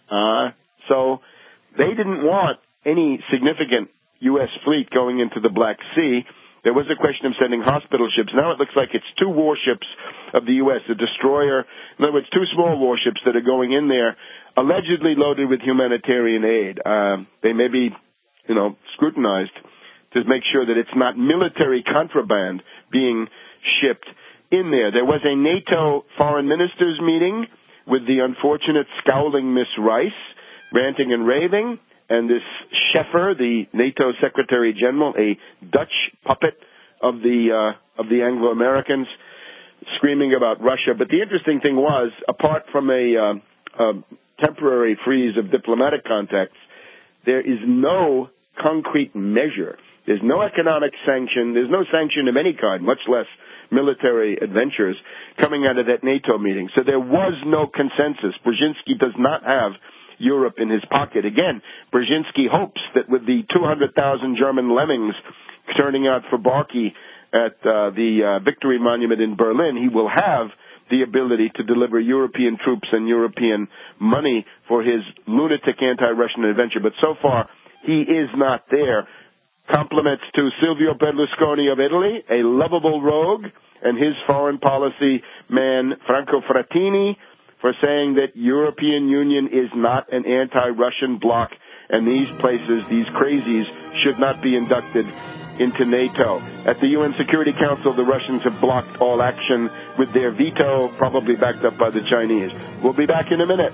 So they didn't want any significant U.S. fleet going into the Black Sea. There was a question of sending hospital ships. Now it looks like it's 2 warships of the U.S., a destroyer. In other words, 2 small warships that are going in there, allegedly loaded with humanitarian aid. They may be, scrutinized to make sure that it's not military contraband being shipped in there. There was a NATO foreign ministers meeting with the unfortunate scowling Miss Rice, ranting and raving, and this Scheffer, the NATO Secretary General, a Dutch puppet of the Anglo-Americans, screaming about Russia. But the interesting thing was, apart from a temporary freeze of diplomatic contacts, there is no concrete measure. There's no economic sanction. There's no sanction of any kind, much less military adventures, coming out of that NATO meeting. So there was no consensus. Brzezinski does not have Europe in his pocket. Again, Brzezinski hopes that with the 200,000 German lemmings turning out for Barkey at the Victory Monument in Berlin, he will have the ability to deliver European troops and European money for his lunatic anti-Russian adventure. But so far, he is not there. Compliments to Silvio Berlusconi of Italy, a lovable rogue, and his foreign policy man, Franco Frattini, for saying that European Union is not an anti-Russian bloc, and these places, these crazies, should not be inducted into NATO. At the UN Security Council, the Russians have blocked all action with their veto, probably backed up by the Chinese. We'll be back in a minute.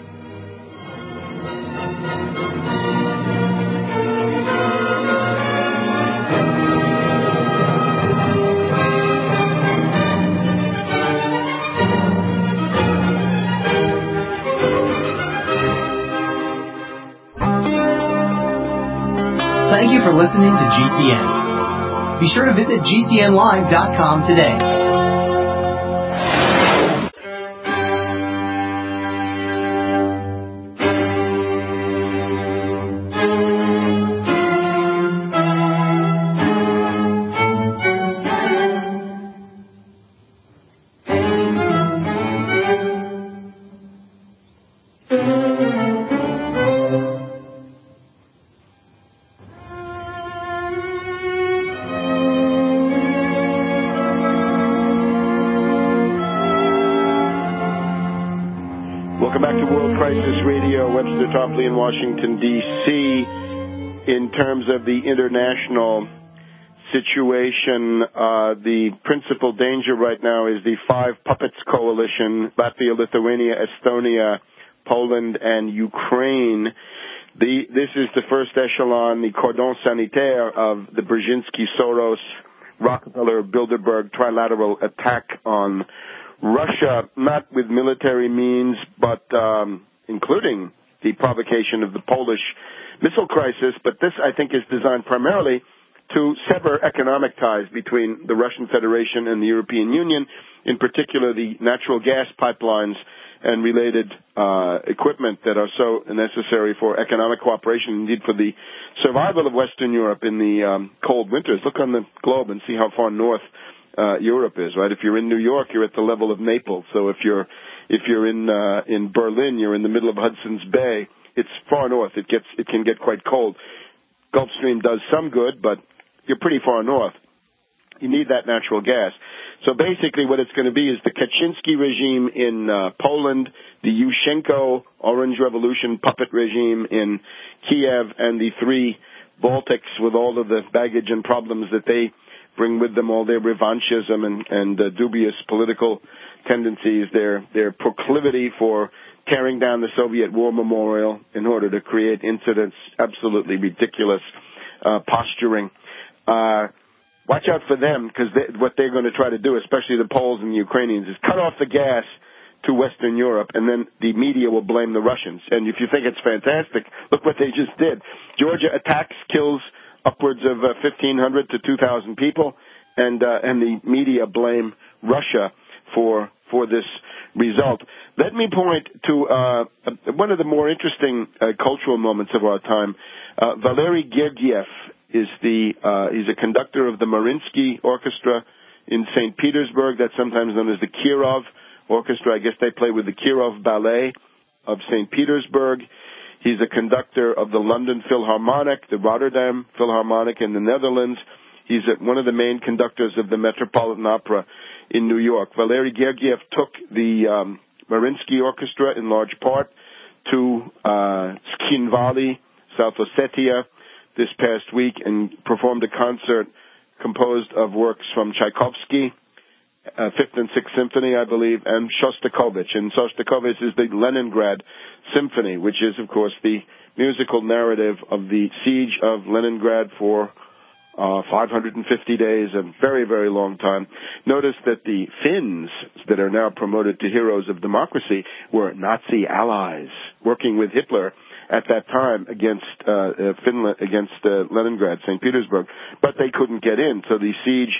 Thank you for listening to GCN. Be sure to visit GCNlive.com today. Welcome back to World Crisis Radio. Webster Topley in Washington, D.C. in terms of the international situation, the principal danger right now is the Five Puppets Coalition: Latvia, Lithuania, Estonia, Poland, and Ukraine. This is the first echelon, the cordon sanitaire of the Brzezinski, Soros, Rockefeller, Bilderberg trilateral attack on Russia, not with military means, but including the provocation of the Polish missile crisis. But this, I think, is designed primarily to sever economic ties between the Russian Federation and the European Union, in particular the natural gas pipelines and related equipment that are so necessary for economic cooperation, indeed for the survival of Western Europe in the cold winters. Look on the globe and see how far north Europe is, right? If you're in New York, you're at the level of Naples. So if you're in Berlin, you're in the middle of Hudson's Bay. It's far north. It can get quite cold. Gulf Stream does some good, but you're pretty far north. You need that natural gas. So basically what it's going to be is the Kaczynski regime in Poland, the Yushchenko Orange Revolution puppet regime in Kiev, and the three Baltics with all of the baggage and problems that they bring with them, all their revanchism and dubious political tendencies, their proclivity for tearing down the Soviet war memorial in order to create incidents, absolutely ridiculous posturing. Watch out for them, because what they're going to try to do, especially the Poles and the Ukrainians, is cut off the gas to Western Europe, and then the media will blame the Russians. And if you think it's fantastic, look what they just did. Georgia attacks, kills upwards of 1,500 to 2,000 people, and the media blame Russia for this result. Let me point to one of the more interesting cultural moments of our time. Valery Gergiev is he's a conductor of the Mariinsky Orchestra in St. Petersburg. That's sometimes known as the Kirov Orchestra. I guess they play with the Kirov Ballet of St. Petersburg. He's a conductor of the London Philharmonic, the Rotterdam Philharmonic in the Netherlands. He's one of the main conductors of the Metropolitan Opera in New York. Valery Gergiev took the Mariinsky Orchestra in large part to Skinvali, South Ossetia, this past week, and performed a concert composed of works from Tchaikovsky, Fifth and Sixth Symphony, I believe, and Shostakovich. And Shostakovich is the Leningrad Symphony, which is, of course, the musical narrative of the siege of Leningrad for 550 days, a very, very long time. Notice that the Finns that are now promoted to heroes of democracy were Nazi allies working with Hitler at that time against Finland, against Leningrad, St. Petersburg, but they couldn't get in. So the siege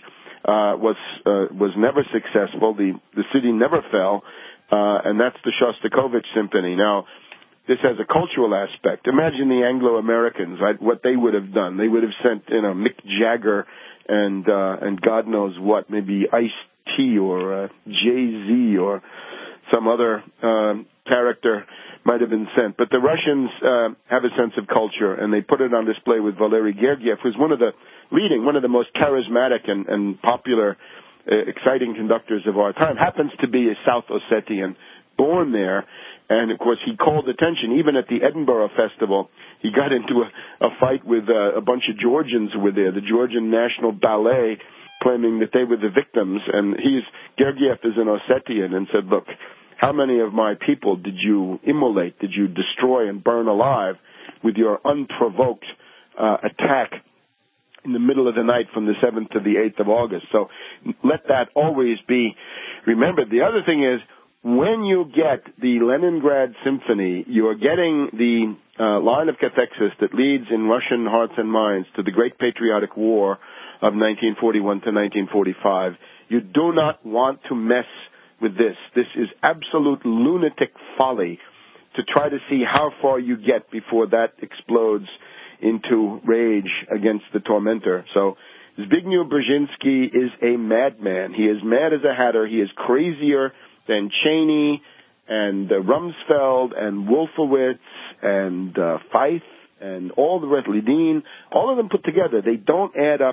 was never successful. The city never fell, and that's the Shostakovich Symphony. Now, this has a cultural aspect. Imagine the Anglo-Americans, right? What they would have done. They would have sent, Mick Jagger and God knows what, maybe Ice-T or Jay-Z or some other character might have been sent. But the Russians have a sense of culture, and they put it on display with Valery Gergiev, who's one of the most charismatic and popular, exciting conductors of our time. Happens to be a South Ossetian, born there. And, of course, he called attention. Even at the Edinburgh Festival, he got into a fight with a bunch of Georgians who were there, the Georgian National Ballet, claiming that they were the victims. And Gergiev is an Ossetian and said, look, how many of my people did you immolate, did you destroy and burn alive with your unprovoked attack in the middle of the night from the 7th to the 8th of August? So let that always be remembered. The other thing is, when you get the Leningrad Symphony, you're getting the line of cathexis that leads in Russian hearts and minds to the Great Patriotic War of 1941 to 1945. You do not want to mess with this. This is absolute lunatic folly to try to see how far you get before that explodes into rage against the tormentor. So Zbigniew Brzezinski is a madman. He is mad as a hatter. He is crazier than Cheney and Rumsfeld and Wolfowitz and Feith and all the rest, Ledeen, all of them put together. They don't add up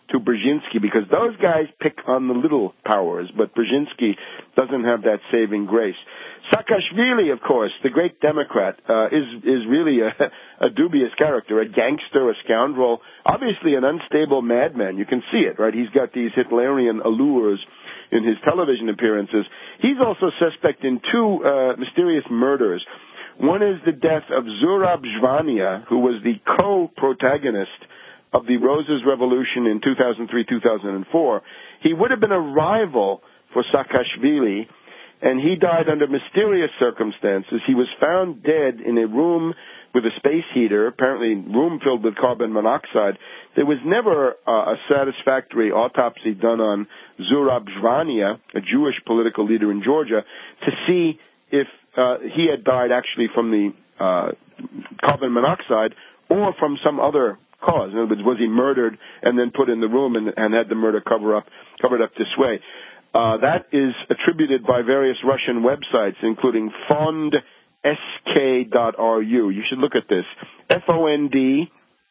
to Brzezinski, because those guys pick on the little powers, but Brzezinski doesn't have that saving grace. Saakashvili, of course, the great Democrat, is really a dubious character, a gangster, a scoundrel, obviously an unstable madman. You can see it, right? He's got these Hitlerian allures in his television appearances. He's also suspect in two mysterious murders. One is the death of Zurab Zhvania, who was the co-protagonist of the Roses Revolution in 2003-2004. He would have been a rival for Saakashvili, and he died under mysterious circumstances. He was found dead in a room with a space heater, apparently a room filled with carbon monoxide. There was never a satisfactory autopsy done on Zurab Zhvania, a Jewish political leader in Georgia, to see if he had died actually from the carbon monoxide or from some other cause. In other words, was he murdered and then put in the room and had the murder covered up this way? That is attributed by various Russian websites, including fondsk.ru. You should look at this. fondsk.ru.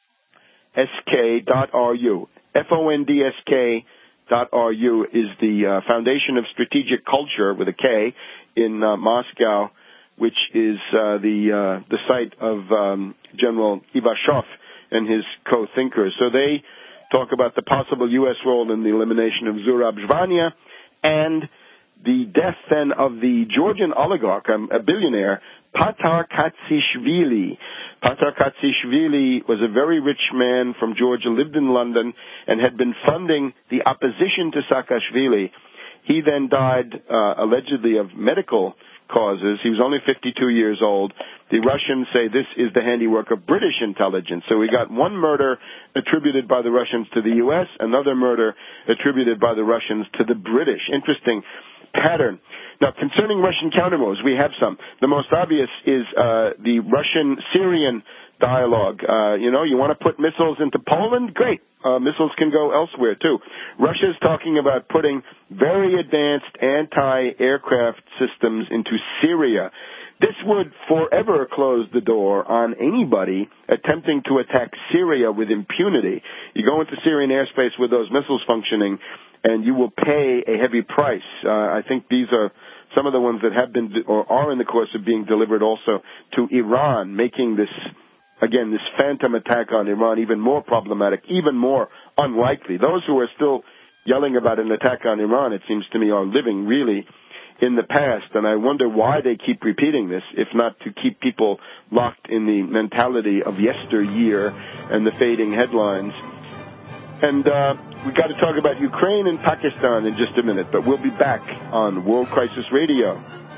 fondsk.ru is the Foundation of Strategic Culture, with a K, in Moscow, which is the site of General Ivashov and his co-thinkers. So they talk about the possible U.S. role in the elimination of Zurab Zhvania and the death then of the Georgian oligarch, a billionaire, Patar Katsishvili. Patar Katsishvili was a very rich man from Georgia, lived in London, and had been funding the opposition to Saakashvili. He then died allegedly of medical causes. He was only 52 years old. The Russians say this is the handiwork of British intelligence. So we got one murder attributed by the Russians to the U.S., another murder attributed by the Russians to the British. Interesting pattern. Now, concerning Russian countermoves, we have some. The most obvious is the Russian-Syrian dialogue. You want to put missiles into Poland? Great. Missiles can go elsewhere, too. Russia's talking about putting very advanced anti-aircraft systems into Syria. This would forever close the door on anybody attempting to attack Syria with impunity. You go into Syrian airspace with those missiles functioning, and you will pay a heavy price. I think these are some of the ones that have been or are in the course of being delivered also to Iran, making this phantom attack on Iran even more problematic, even more unlikely. Those who are still yelling about an attack on Iran, it seems to me, are living really in the past, and I wonder why they keep repeating this, if not to keep people locked in the mentality of yesteryear and the fading headlines. And we've got to talk about Ukraine and Pakistan in just a minute, but we'll be back on World Crisis Radio.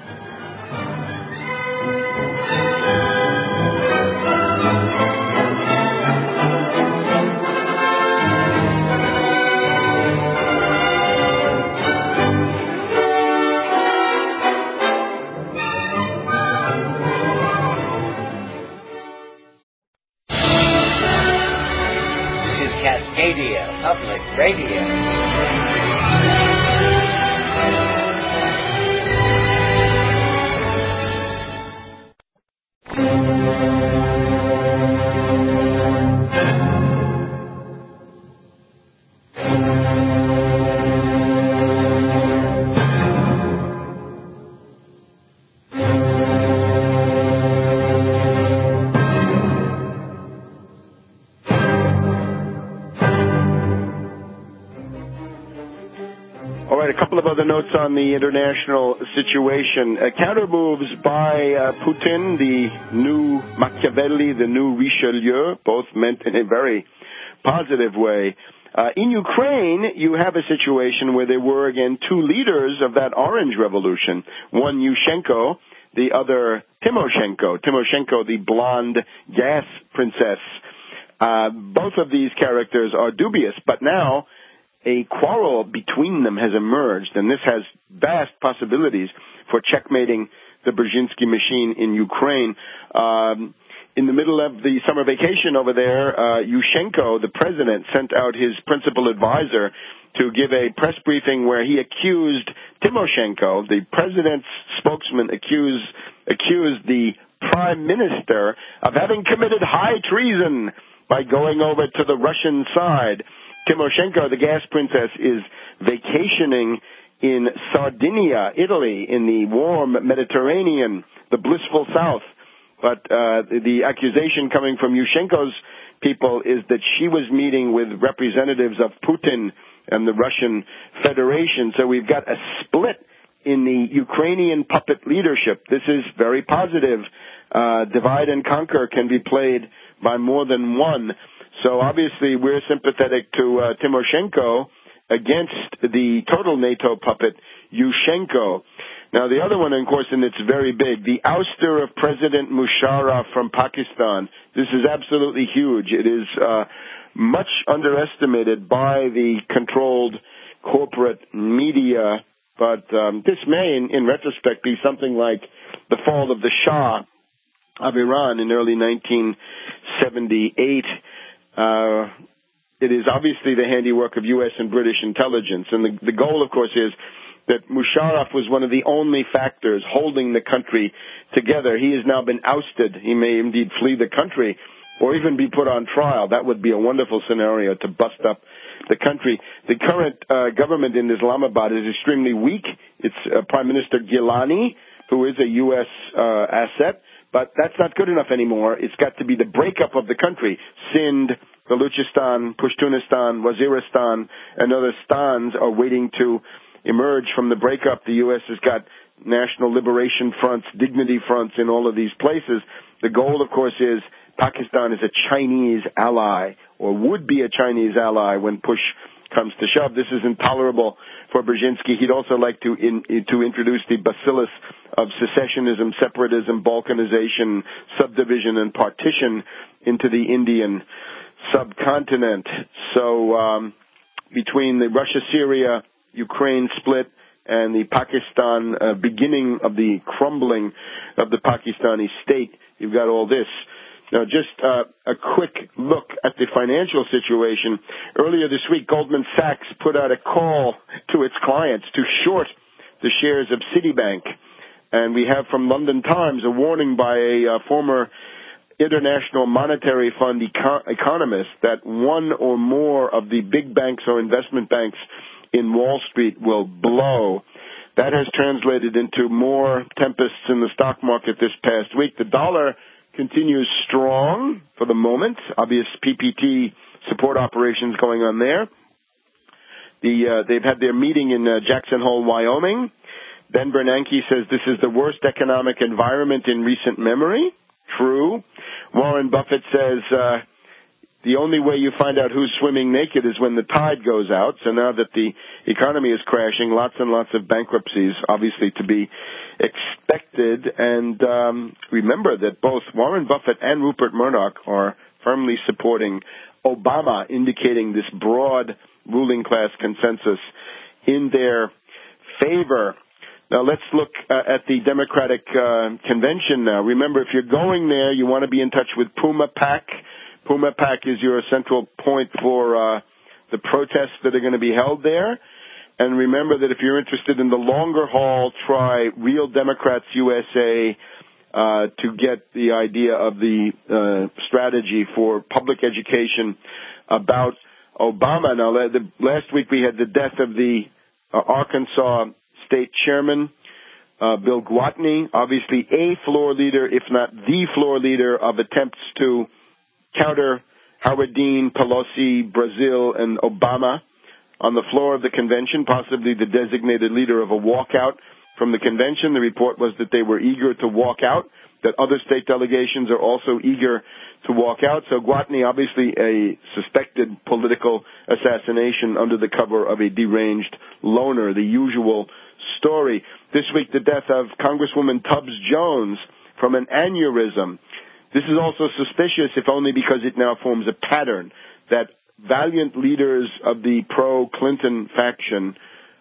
Cascadia Public Radio. Notes on the international situation. Counter moves by Putin, the new Machiavelli, the new Richelieu, both meant in a very positive way. In Ukraine, you have a situation where there were, again, two leaders of that Orange Revolution. One, Yushchenko, the other, Timoshenko. Timoshenko, the blonde gas princess. Both of these characters are dubious, but now a quarrel between them has emerged, and this has vast possibilities for checkmating the Brzezinski machine in Ukraine. In the middle of the summer vacation over there, Yushchenko, the president, sent out his principal advisor to give a press briefing where he accused Timoshenko, the president's spokesman, accused the prime minister of having committed high treason by going over to the Russian side. Timoshenko, the gas princess, is vacationing in Sardinia, Italy, in the warm Mediterranean, the blissful south. But the accusation coming from Yushchenko's people is that she was meeting with representatives of Putin and the Russian Federation. So we've got a split in the Ukrainian puppet leadership. This is very positive. Divide and conquer can be played by more than one. So obviously we're sympathetic to Timoshenko against the total NATO puppet, Yushchenko. Now the other one, of course, and it's very big, the ouster of President Musharraf from Pakistan. This is absolutely huge. It is much underestimated by the controlled corporate media, but this may, in retrospect, be something like the fall of the Shah of Iran in early 1978. It is obviously the handiwork of U.S. and British intelligence, and the goal, of course, is that Musharraf was one of the only factors holding the country together. He has now been ousted. He may indeed flee the country or even be put on trial. That would be a wonderful scenario to bust up the country. The current government in Islamabad is extremely weak. It's Prime Minister Gilani, who is a U.S. asset, but that's not good enough anymore. It's got to be the breakup of the country. Sindh, Baluchistan, Pashtunistan, Waziristan, and other stans are waiting to emerge from the breakup. The U.S. has got national liberation fronts, dignity fronts in all of these places. The goal, of course, is Pakistan is a Chinese ally, or would be a Chinese ally when push comes to shove. This is intolerable for Brzezinski. He'd also like to introduce the bacillus of secessionism, separatism, balkanization, subdivision, and partition into the Indian subcontinent. So between the Russia-Syria Ukraine split and the Pakistan beginning of the crumbling of the Pakistani state, you've got all this. Now, just a quick look at the financial situation. Earlier this week, Goldman Sachs put out a call to its clients to short the shares of Citibank. And we have from London Times a warning by a former International Monetary Fund economist that one or more of the big banks or investment banks in Wall Street will blow. That has translated into more tempests in the stock market this past week. The dollar continues strong for the moment. Obvious PPT support operations going on there. They've had their meeting in Jackson Hole, Wyoming. Ben Bernanke says this is the worst economic environment in recent memory. True. Warren Buffett says the only way you find out who's swimming naked is when the tide goes out. So now that the economy is crashing, lots and lots of bankruptcies, obviously, to be expected. And remember that both Warren Buffett and Rupert Murdoch are firmly supporting Obama, indicating this broad ruling class consensus in their favor. Now, let's look at the Democratic convention now. Remember, if you're going there, you want to be in touch with Puma PAC. Puma PAC is your central point for the protests that are going to be held there. And remember that if you're interested in the longer haul, try Real Democrats USA to get the idea of the strategy for public education about Obama. Now, last week we had the death of the Arkansas State Chairman, Bill Gwatney, obviously a floor leader, if not the floor leader, of attempts to counter Howard Dean, Pelosi, Brazil, and Obama on the floor of the convention, possibly the designated leader of a walkout from the convention. The report was that they were eager to walk out, that other state delegations are also eager to walk out. So Gwatney, obviously a suspected political assassination under the cover of a deranged loner, the usual story. This week, the death of Congresswoman Tubbs Jones from an aneurysm. This is also suspicious, if only because it now forms a pattern that valiant leaders of the pro-Clinton faction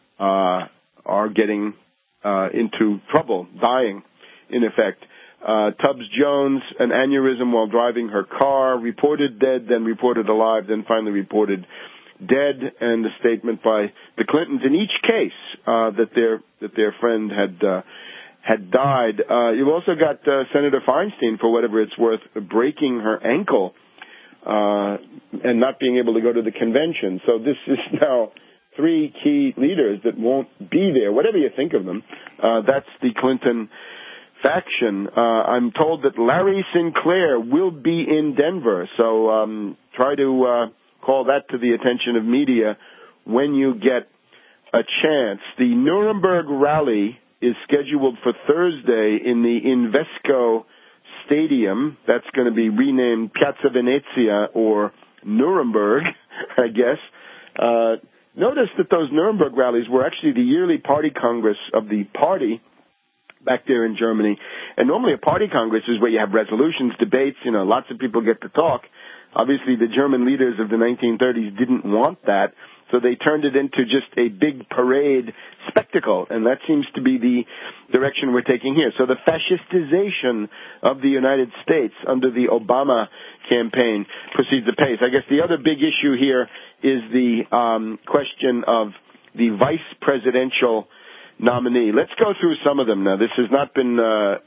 are getting into trouble, dying, in effect. Tubbs Jones, an aneurysm while driving her car, reported dead, then reported alive, then finally reported dead, and a statement by the Clintons in each case that their friend had died. You've also got Senator Feinstein, for whatever it's worth, breaking her ankle and not being able to go to the convention. So this is now 3 key leaders that won't be there, whatever you think of them. That's the Clinton faction. I'm told that Larry Sinclair will be in Denver, so try to call that to the attention of media when you get a chance. The Nuremberg rally is scheduled for Thursday in the Invesco Stadium. That's going to be renamed Piazza Venezia or Nuremberg, I guess. Notice that those Nuremberg rallies were actually the yearly party congress of the party back there in Germany. And normally a party congress is where you have resolutions, debates, lots of people get to talk. Obviously the German leaders of the 1930s didn't want that, so they turned it into just a big parade spectacle, and that seems to be the direction we're taking here. So the fascistization of the United States under the Obama campaign proceeds apace. I guess the other big issue here is the question of the vice presidential nominee. Let's go through some of them now. This has not been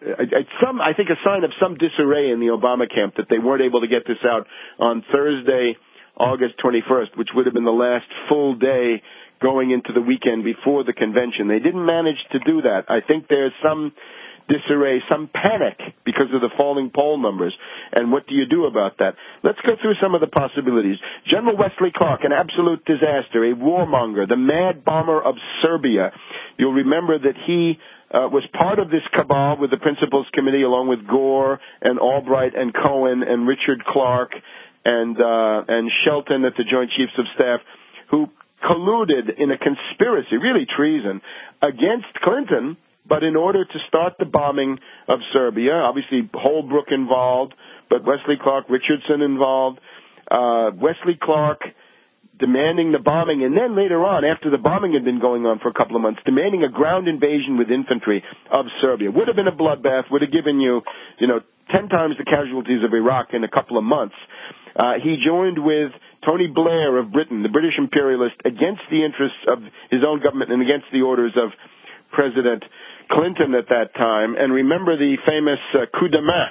I think a sign of some disarray in the Obama camp that they weren't able to get this out on Thursday, August 21st, which would have been the last full day going into the weekend before the convention. They didn't manage to do that. I think there's some disarray, some panic because of the falling poll numbers. And what do you do about that? Let's go through some of the possibilities. General Wesley Clark, an absolute disaster, a warmonger, the mad bomber of Serbia. You'll remember that he was part of this cabal with the Principals Committee along with Gore and Albright and Cohen and Richard Clark and Shelton at the Joint Chiefs of Staff, who colluded in a conspiracy, really treason, against Clinton, but in order to start the bombing of Serbia. Obviously Holbrooke involved, but Wesley Clark, Richardson involved. Wesley Clark demanding the bombing, and then later on, after the bombing had been going on for a couple of months, demanding a ground invasion with infantry of Serbia. Would have been a bloodbath, would have given you, 10 times the casualties of Iraq in a couple of months. He joined with Tony Blair of Britain, the British imperialist, against the interests of his own government and against the orders of President Clinton at that time. And remember the famous coup de main,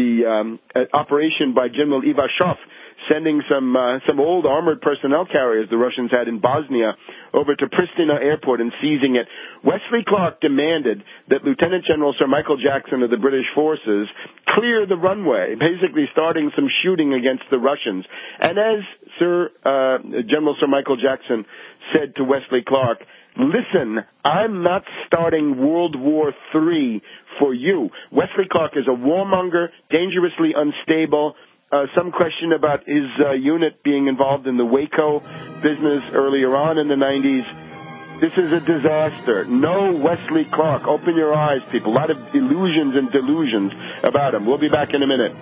the operation by General Ivashov, sending some old armored personnel carriers the Russians had in Bosnia over to Pristina Airport and seizing it. Wesley Clark demanded that Lieutenant General Sir Michael Jackson of the British forces clear the runway, basically starting some shooting against the Russians. And as General Sir Michael Jackson said to Wesley Clark, "Listen, I'm not starting World War III for you." Wesley Clark is a warmonger, dangerously unstable. Some question about his unit being involved in the Waco business earlier on in the 90s. This is a disaster. No Wesley Clark. Open your eyes, people. A lot of illusions and delusions about him. We'll be back in a minute.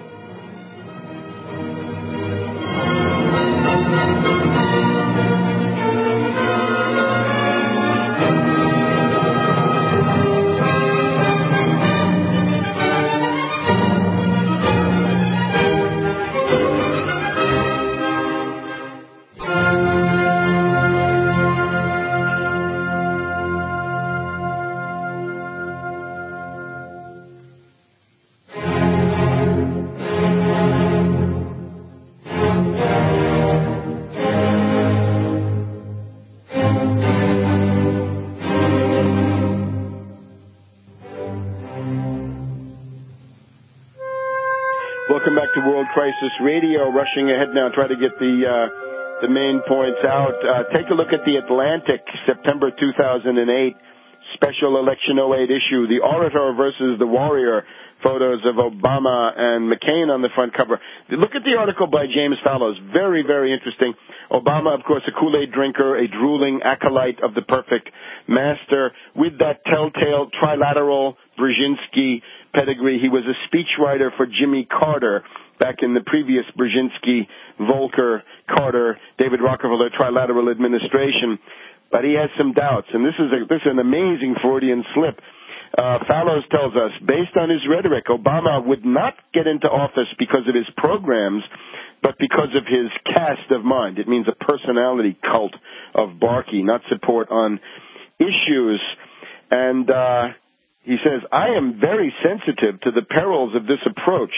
Welcome back to World Crisis Radio. Rushing ahead now, try to get the main points out. Take a look at the Atlantic, September 2008, special election 08 issue, the Orator versus the Warrior, photos of Obama and McCain on the front cover. Look at the article by James Fallows. Very, very interesting. Obama, of course, a Kool-Aid drinker, a drooling acolyte of the perfect master, with that telltale trilateral Brzezinski pedigree. He was a speechwriter for Jimmy Carter back in the previous Brzezinski, Volcker, Carter, David Rockefeller trilateral administration. But he has some doubts, and this is an amazing Freudian slip. Fallows tells us, based on his rhetoric, Obama would not get into office because of his programs, but because of his cast of mind. It means a personality cult of Barkey, not support on issues. And he says, I am very sensitive to the perils of this approach.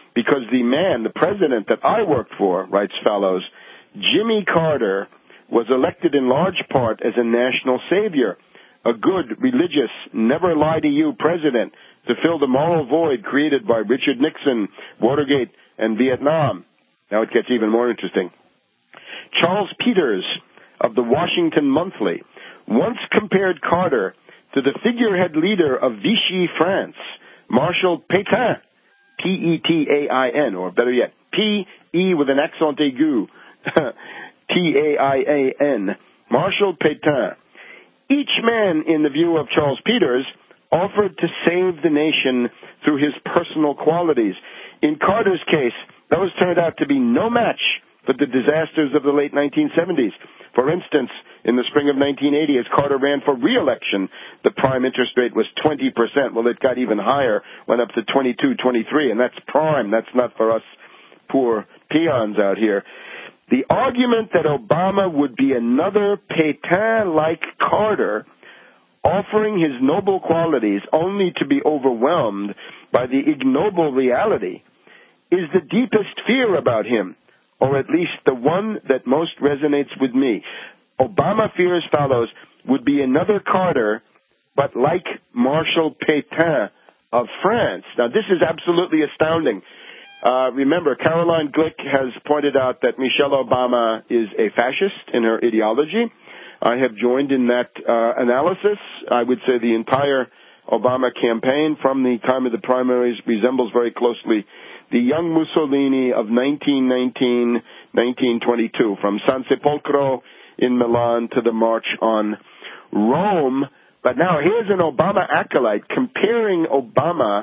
because the president that I worked for, writes Fallows, Jimmy Carter, was elected in large part as a national savior, a good, religious, never-lie-to-you president to fill the moral void created by Richard Nixon, Watergate, and Vietnam. Now it gets even more interesting. Charles Peters of the Washington Monthly once compared Carter to the figurehead leader of Vichy France, Marshal Pétain, P-E-T-A-I-N, or better yet, P-E with an accent aigu, T-A-I-A-N, Marshal Pétain. Each man, in the view of Charles Peters, offered to save the nation through his personal qualities. In Carter's case, those turned out to be no match for the disasters of the late 1970s. For instance, in the spring of 1980, as Carter ran for re-election, the prime interest rate was 20%. Well, it got even higher, went up to 22, 23, and that's prime. That's not for us poor peons out here. The argument that Obama would be another Pétain-like Carter, offering his noble qualities only to be overwhelmed by the ignoble reality, is the deepest fear about him, or at least the one that most resonates with me. Obama fears, Fallows, would be another Carter, but like Marshal Pétain of France. Now, this is absolutely astounding. Remember, Caroline Glick has pointed out that Michelle Obama is a fascist in her ideology. I have joined in that analysis. I would say the entire Obama campaign from the time of the primaries resembles very closely the young Mussolini of 1919, 1922, from San Sepolcro in Milan to the March on Rome. But now here's an Obama acolyte comparing Obama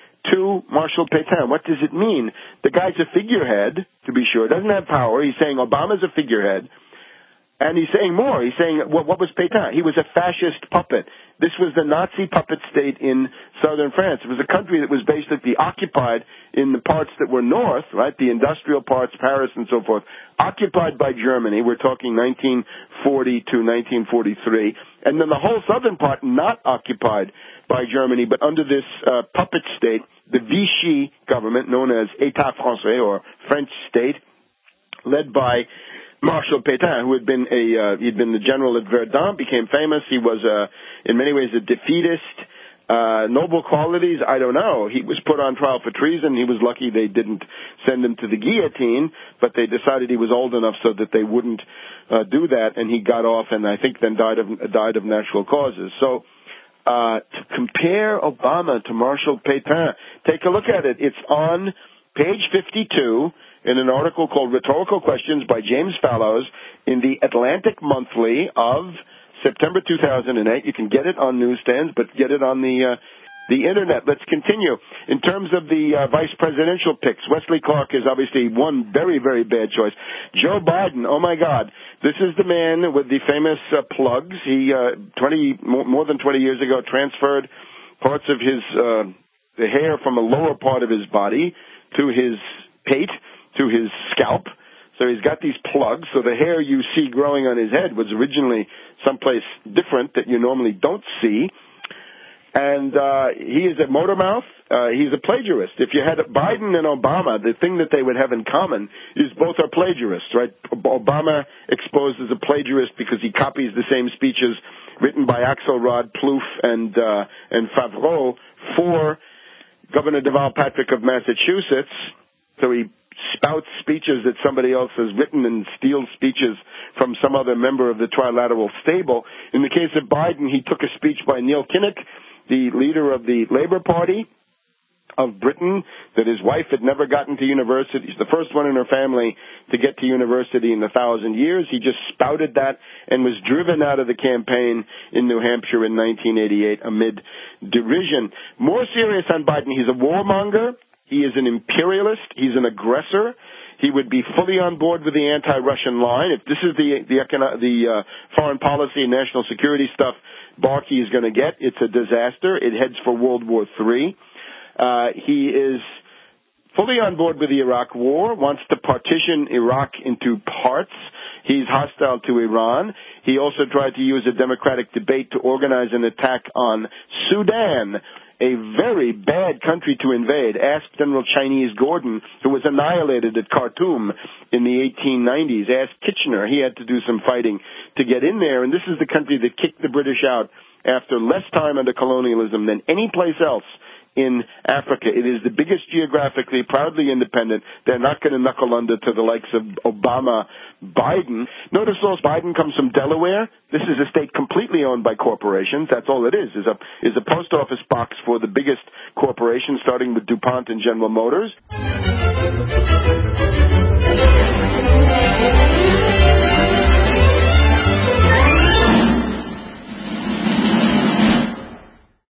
to Marshal Pétain. What does it mean? The guy's a figurehead, to be sure, doesn't have power. He's saying Obama's a figurehead. And he's saying more. He's saying, what was Pétain? He was a fascist puppet. This was the Nazi puppet state in southern France. It was a country that was basically occupied in the parts that were north, right, the industrial parts, Paris and so forth, occupied by Germany. We're talking 1940 to 1943. And then the whole southern part not occupied by Germany, but under this puppet state, the Vichy government, known as État Français, or French state, led by Marshal Pétain, who had been he'd been the general at Verdun, became famous. He was in many ways a defeatist. Noble qualities, I don't know. He was put on trial for treason. He was lucky they didn't send him to the guillotine, but they decided he was old enough so that they wouldn't do that, and he got off, and I think then died of natural causes. So to compare Obama to Marshal Pétain, take a look at it. It's on page 52 in an article called Rhetorical Questions by James Fallows in the Atlantic Monthly of September 2008. You can get it on newsstands, but get it on the Internet. Let's continue. In terms of the vice presidential picks, Wesley Clark is obviously one very, very bad choice. Joe Biden, oh my God, this is the man with the famous plugs. He, more than 20 years ago, transferred parts of his the hair from a lower part of his body to his pate, to his scalp. So he's got these plugs. So the hair you see growing on his head was originally someplace different that you normally don't see. And he is a motor mouth. He's a plagiarist. If you had Biden and Obama, the thing that they would have in common is both are plagiarists, right? Obama exposed as a plagiarist because he copies the same speeches written by Axelrod, Plouffe, and Favreau for Governor Deval Patrick of Massachusetts. So he spouts speeches that somebody else has written and steals speeches from some other member of the trilateral stable. In the case of Biden, he took a speech by Neil Kinnock, the leader of the Labour Party of Britain, that his wife had never gotten to university. He's the first one in her family to get to university in 1,000 years. He just spouted that and was driven out of the campaign in New Hampshire in 1988 amid derision. More serious on Biden, he's a warmonger. He is an imperialist. He's an aggressor. He would be fully on board with the anti-Russian line. If this is the foreign policy and national security stuff Barkey is going to get, it's a disaster. It heads for World War III. He is fully on board with the Iraq War, wants to partition Iraq into parts. He's hostile to Iran. He also tried to use a democratic debate to organize an attack on Sudan. a very bad country to invade. Ask General Chinese Gordon, who was annihilated at Khartoum in the 1890s. Ask Kitchener. He had to do some fighting to get in there, and this is the country that kicked the British out after less time under colonialism than any place else in Africa. It is the biggest geographically, proudly independent. They're not going to knuckle under to the likes of Obama, Biden. Notice also Biden comes from Delaware. This is a state completely owned by corporations. That's all it is a post office box for the biggest corporations, starting with DuPont and General Motors.